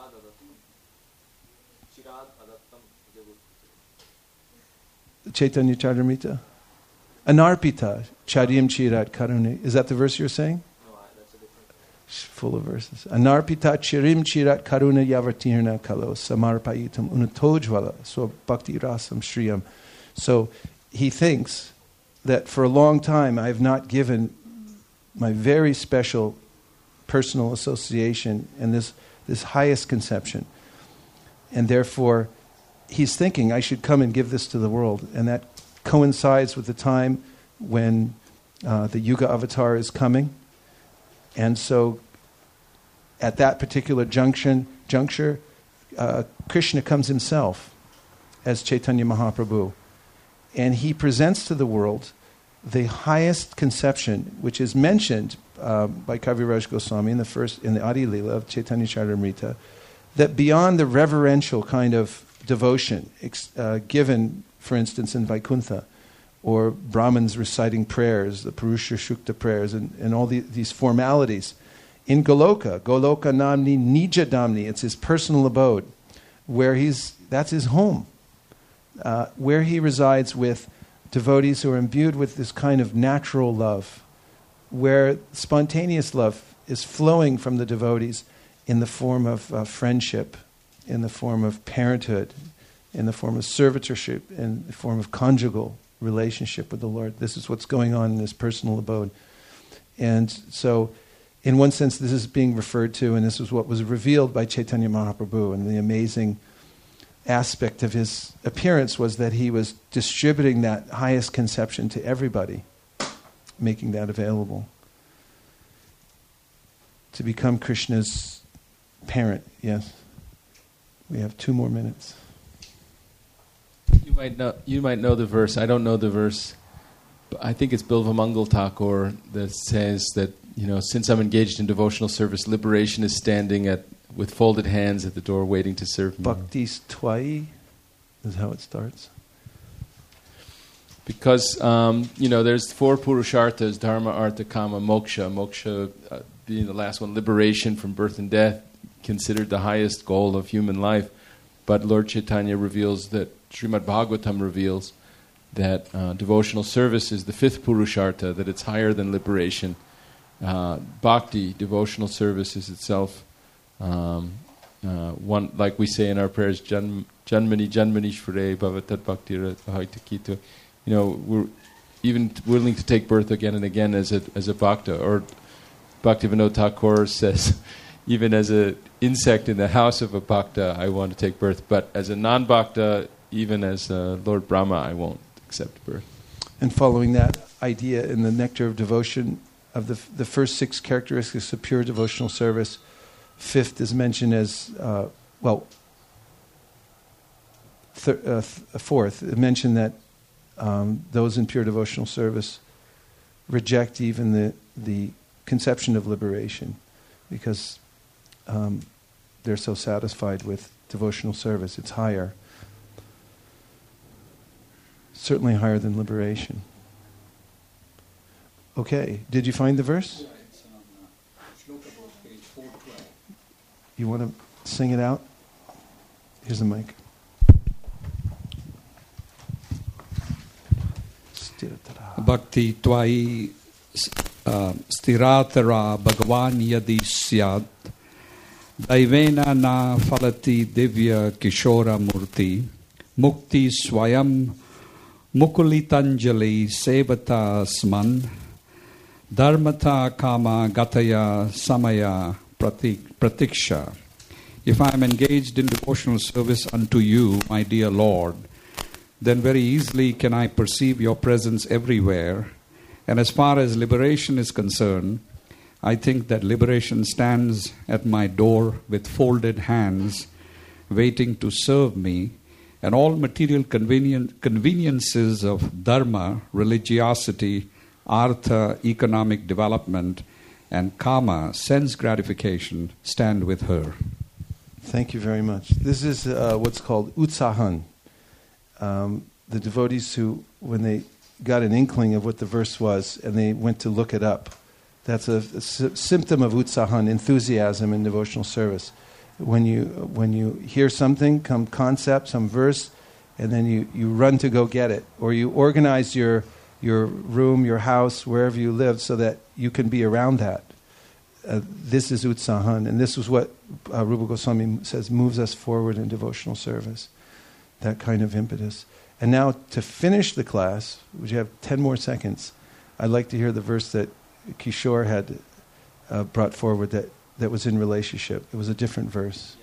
Chaitanya Charitamrita. Anarpita Charyam Chirat Karune. Is that the verse you're saying? No, that's a different verse. Full of verses. Anarpita Charim Chirat Karuna Yavatirna Kalo Samarpayitam Unatojvala So Bhakti Rasam Shriyam. So he thinks that for a long time I have not given my very special personal association and this, this highest conception. And therefore he's thinking I should come and give this to the world. And that coincides with the time when uh, the Yuga Avatar is coming. And so at that particular junction, juncture, uh, Krishna comes himself as Chaitanya Mahaprabhu. And he presents to the world the highest conception, which is mentioned uh, by Kaviraj Goswami in the first, in the Adi Lila of Chaitanya Charitamrita, that beyond the reverential kind of devotion uh, given, for instance, in Vaikuntha, or Brahmins reciting prayers, the Purusha Shukta prayers, and, and all the, these formalities. In Goloka, Goloka Namni Nija Damni, it's his personal abode, where he's, that's his home, uh, where he resides with devotees who are imbued with this kind of natural love, where spontaneous love is flowing from the devotees in the form of uh, friendship, in the form of parenthood, in the form of servitorship, in the form of conjugal relationship with the Lord. This is what's going on in this personal abode. And so, in one sense, this is being referred to, and this is what was revealed by Chaitanya Mahaprabhu. And the amazing aspect of his appearance was that he was distributing that highest conception to everybody, making that available. To become Krishna's parent, yes. We have two more minutes. You might know. You might know the verse. I don't know the verse. But I think it's Bilvamangal Thakur that says that, you know, since I'm engaged in devotional service, liberation is standing at with folded hands at the door, waiting to serve me. Bhaktis Twai is how it starts. Because um, you know, there's four purusharthas: dharma, artha, kama, moksha. Moksha uh, being the last one, liberation from birth and death, considered the highest goal of human life. But Lord Chaitanya reveals that, Srimad Bhagavatam reveals that uh, devotional service is the fifth purushartha, that it's higher than liberation. Uh, bhakti, devotional service, is itself um, uh, one, like we say in our prayers, Jan, Janmani Janmani Shvare Bhavatat Bhakti Rahaitakito. You know, we're even willing to take birth again and again as a as a bhakta. Or Bhaktivinoda Thakur says, even as an insect in the house of a bhakta, I want to take birth. But as a non-bhakta, even as uh, Lord Brahma, I won't accept birth. And following that idea in the Nectar of Devotion, of the the first six characteristics of pure devotional service, fifth is mentioned as, uh, well, thir- uh, th- fourth, it mentioned that um, those in pure devotional service reject even the, the conception of liberation, because um, they're so satisfied with devotional service. It's higher. Certainly higher than liberation. Okay, did you find the verse? Yeah, it's on uh, Shloka Bose, page four twelve. You want to sing it out? Here's the mic. Bhakti Twai Stiratara Bhagavan Yadi Syad Daivena Na Falati Divya Kishora Murti Mukti Swayam Mukulitanjali Sevata Sman Dharmata Kama Gataya Samaya Pratik, Pratiksha. If I am engaged in devotional service unto you, my dear Lord, then very easily can I perceive your presence everywhere. And as far as liberation is concerned, I think that liberation stands at my door with folded hands, waiting to serve me, and all material convenient, conveniences of dharma, religiosity, artha, economic development, and kama, sense gratification, stand with her. Thank you very much. This is uh, what's called utsahan. Um, the devotees who, when they got an inkling of what the verse was and they went to look it up, that's a, a sy- symptom of utsahan, enthusiasm in devotional service. When you when you hear something, come concept, some verse, and then you, you run to go get it, or you organize your your room, your house, wherever you live, so that you can be around that. Uh, this is utsahan, and this is what uh, Rupa Goswami says moves us forward in devotional service. That kind of impetus. And now to finish the class, would you have ten more seconds? I'd like to hear the verse that Kishore had uh, brought forward that, that was in relationship. It was a different verse.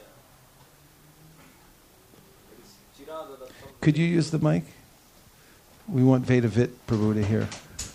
Could you use the mic? We want Vedavit Prabhu to hear.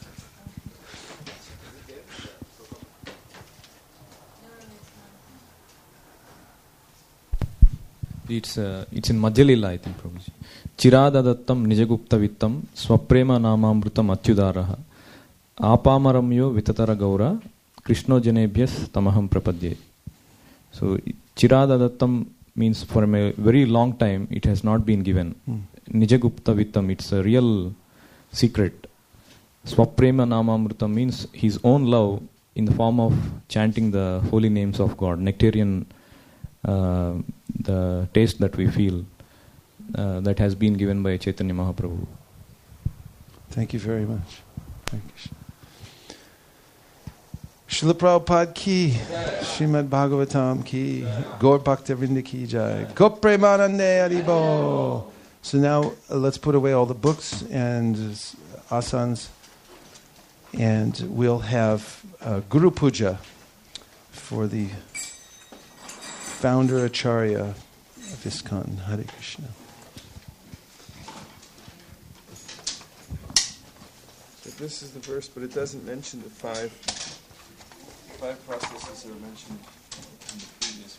It's uh, it's in Madhya Lila, I think, Prabhuji. Chiradadattam nijagupta vittam swaprema namamrutam atyudaraha apamaramyo vitatara gaura krishno janebhyas tamaham prapadye. So Chiradadattam means for a very long time it has not been given. Hmm. Nijagupta vittam, it's a real secret. Swaprema namamrutam means his own love in the form of chanting the holy names of God, nectarian uh, the taste that we feel, uh, that has been given by Chaitanya Mahaprabhu. Thank you very much. Thank you. Srila Prabhupada ki, Srimad Bhagavatam ki, Gaur Bhaktivinoda ki jai, Go Premanande Haribo. So now uh, let's put away all the books and asanas, and we'll have uh, Guru Puja for the founder Acharya of ISKCON. Hare Krishna. So this is the verse, but it doesn't mention the five five processes that are mentioned in the previous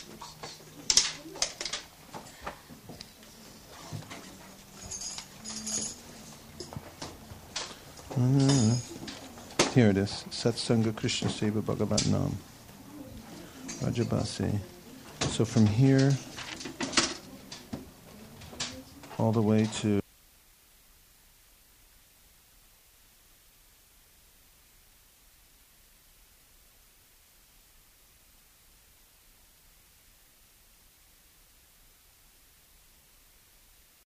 verses. Uh, here it is. Satsanga Krishna Seva Bhagavat Nam. Rajabasi. So from here all the way to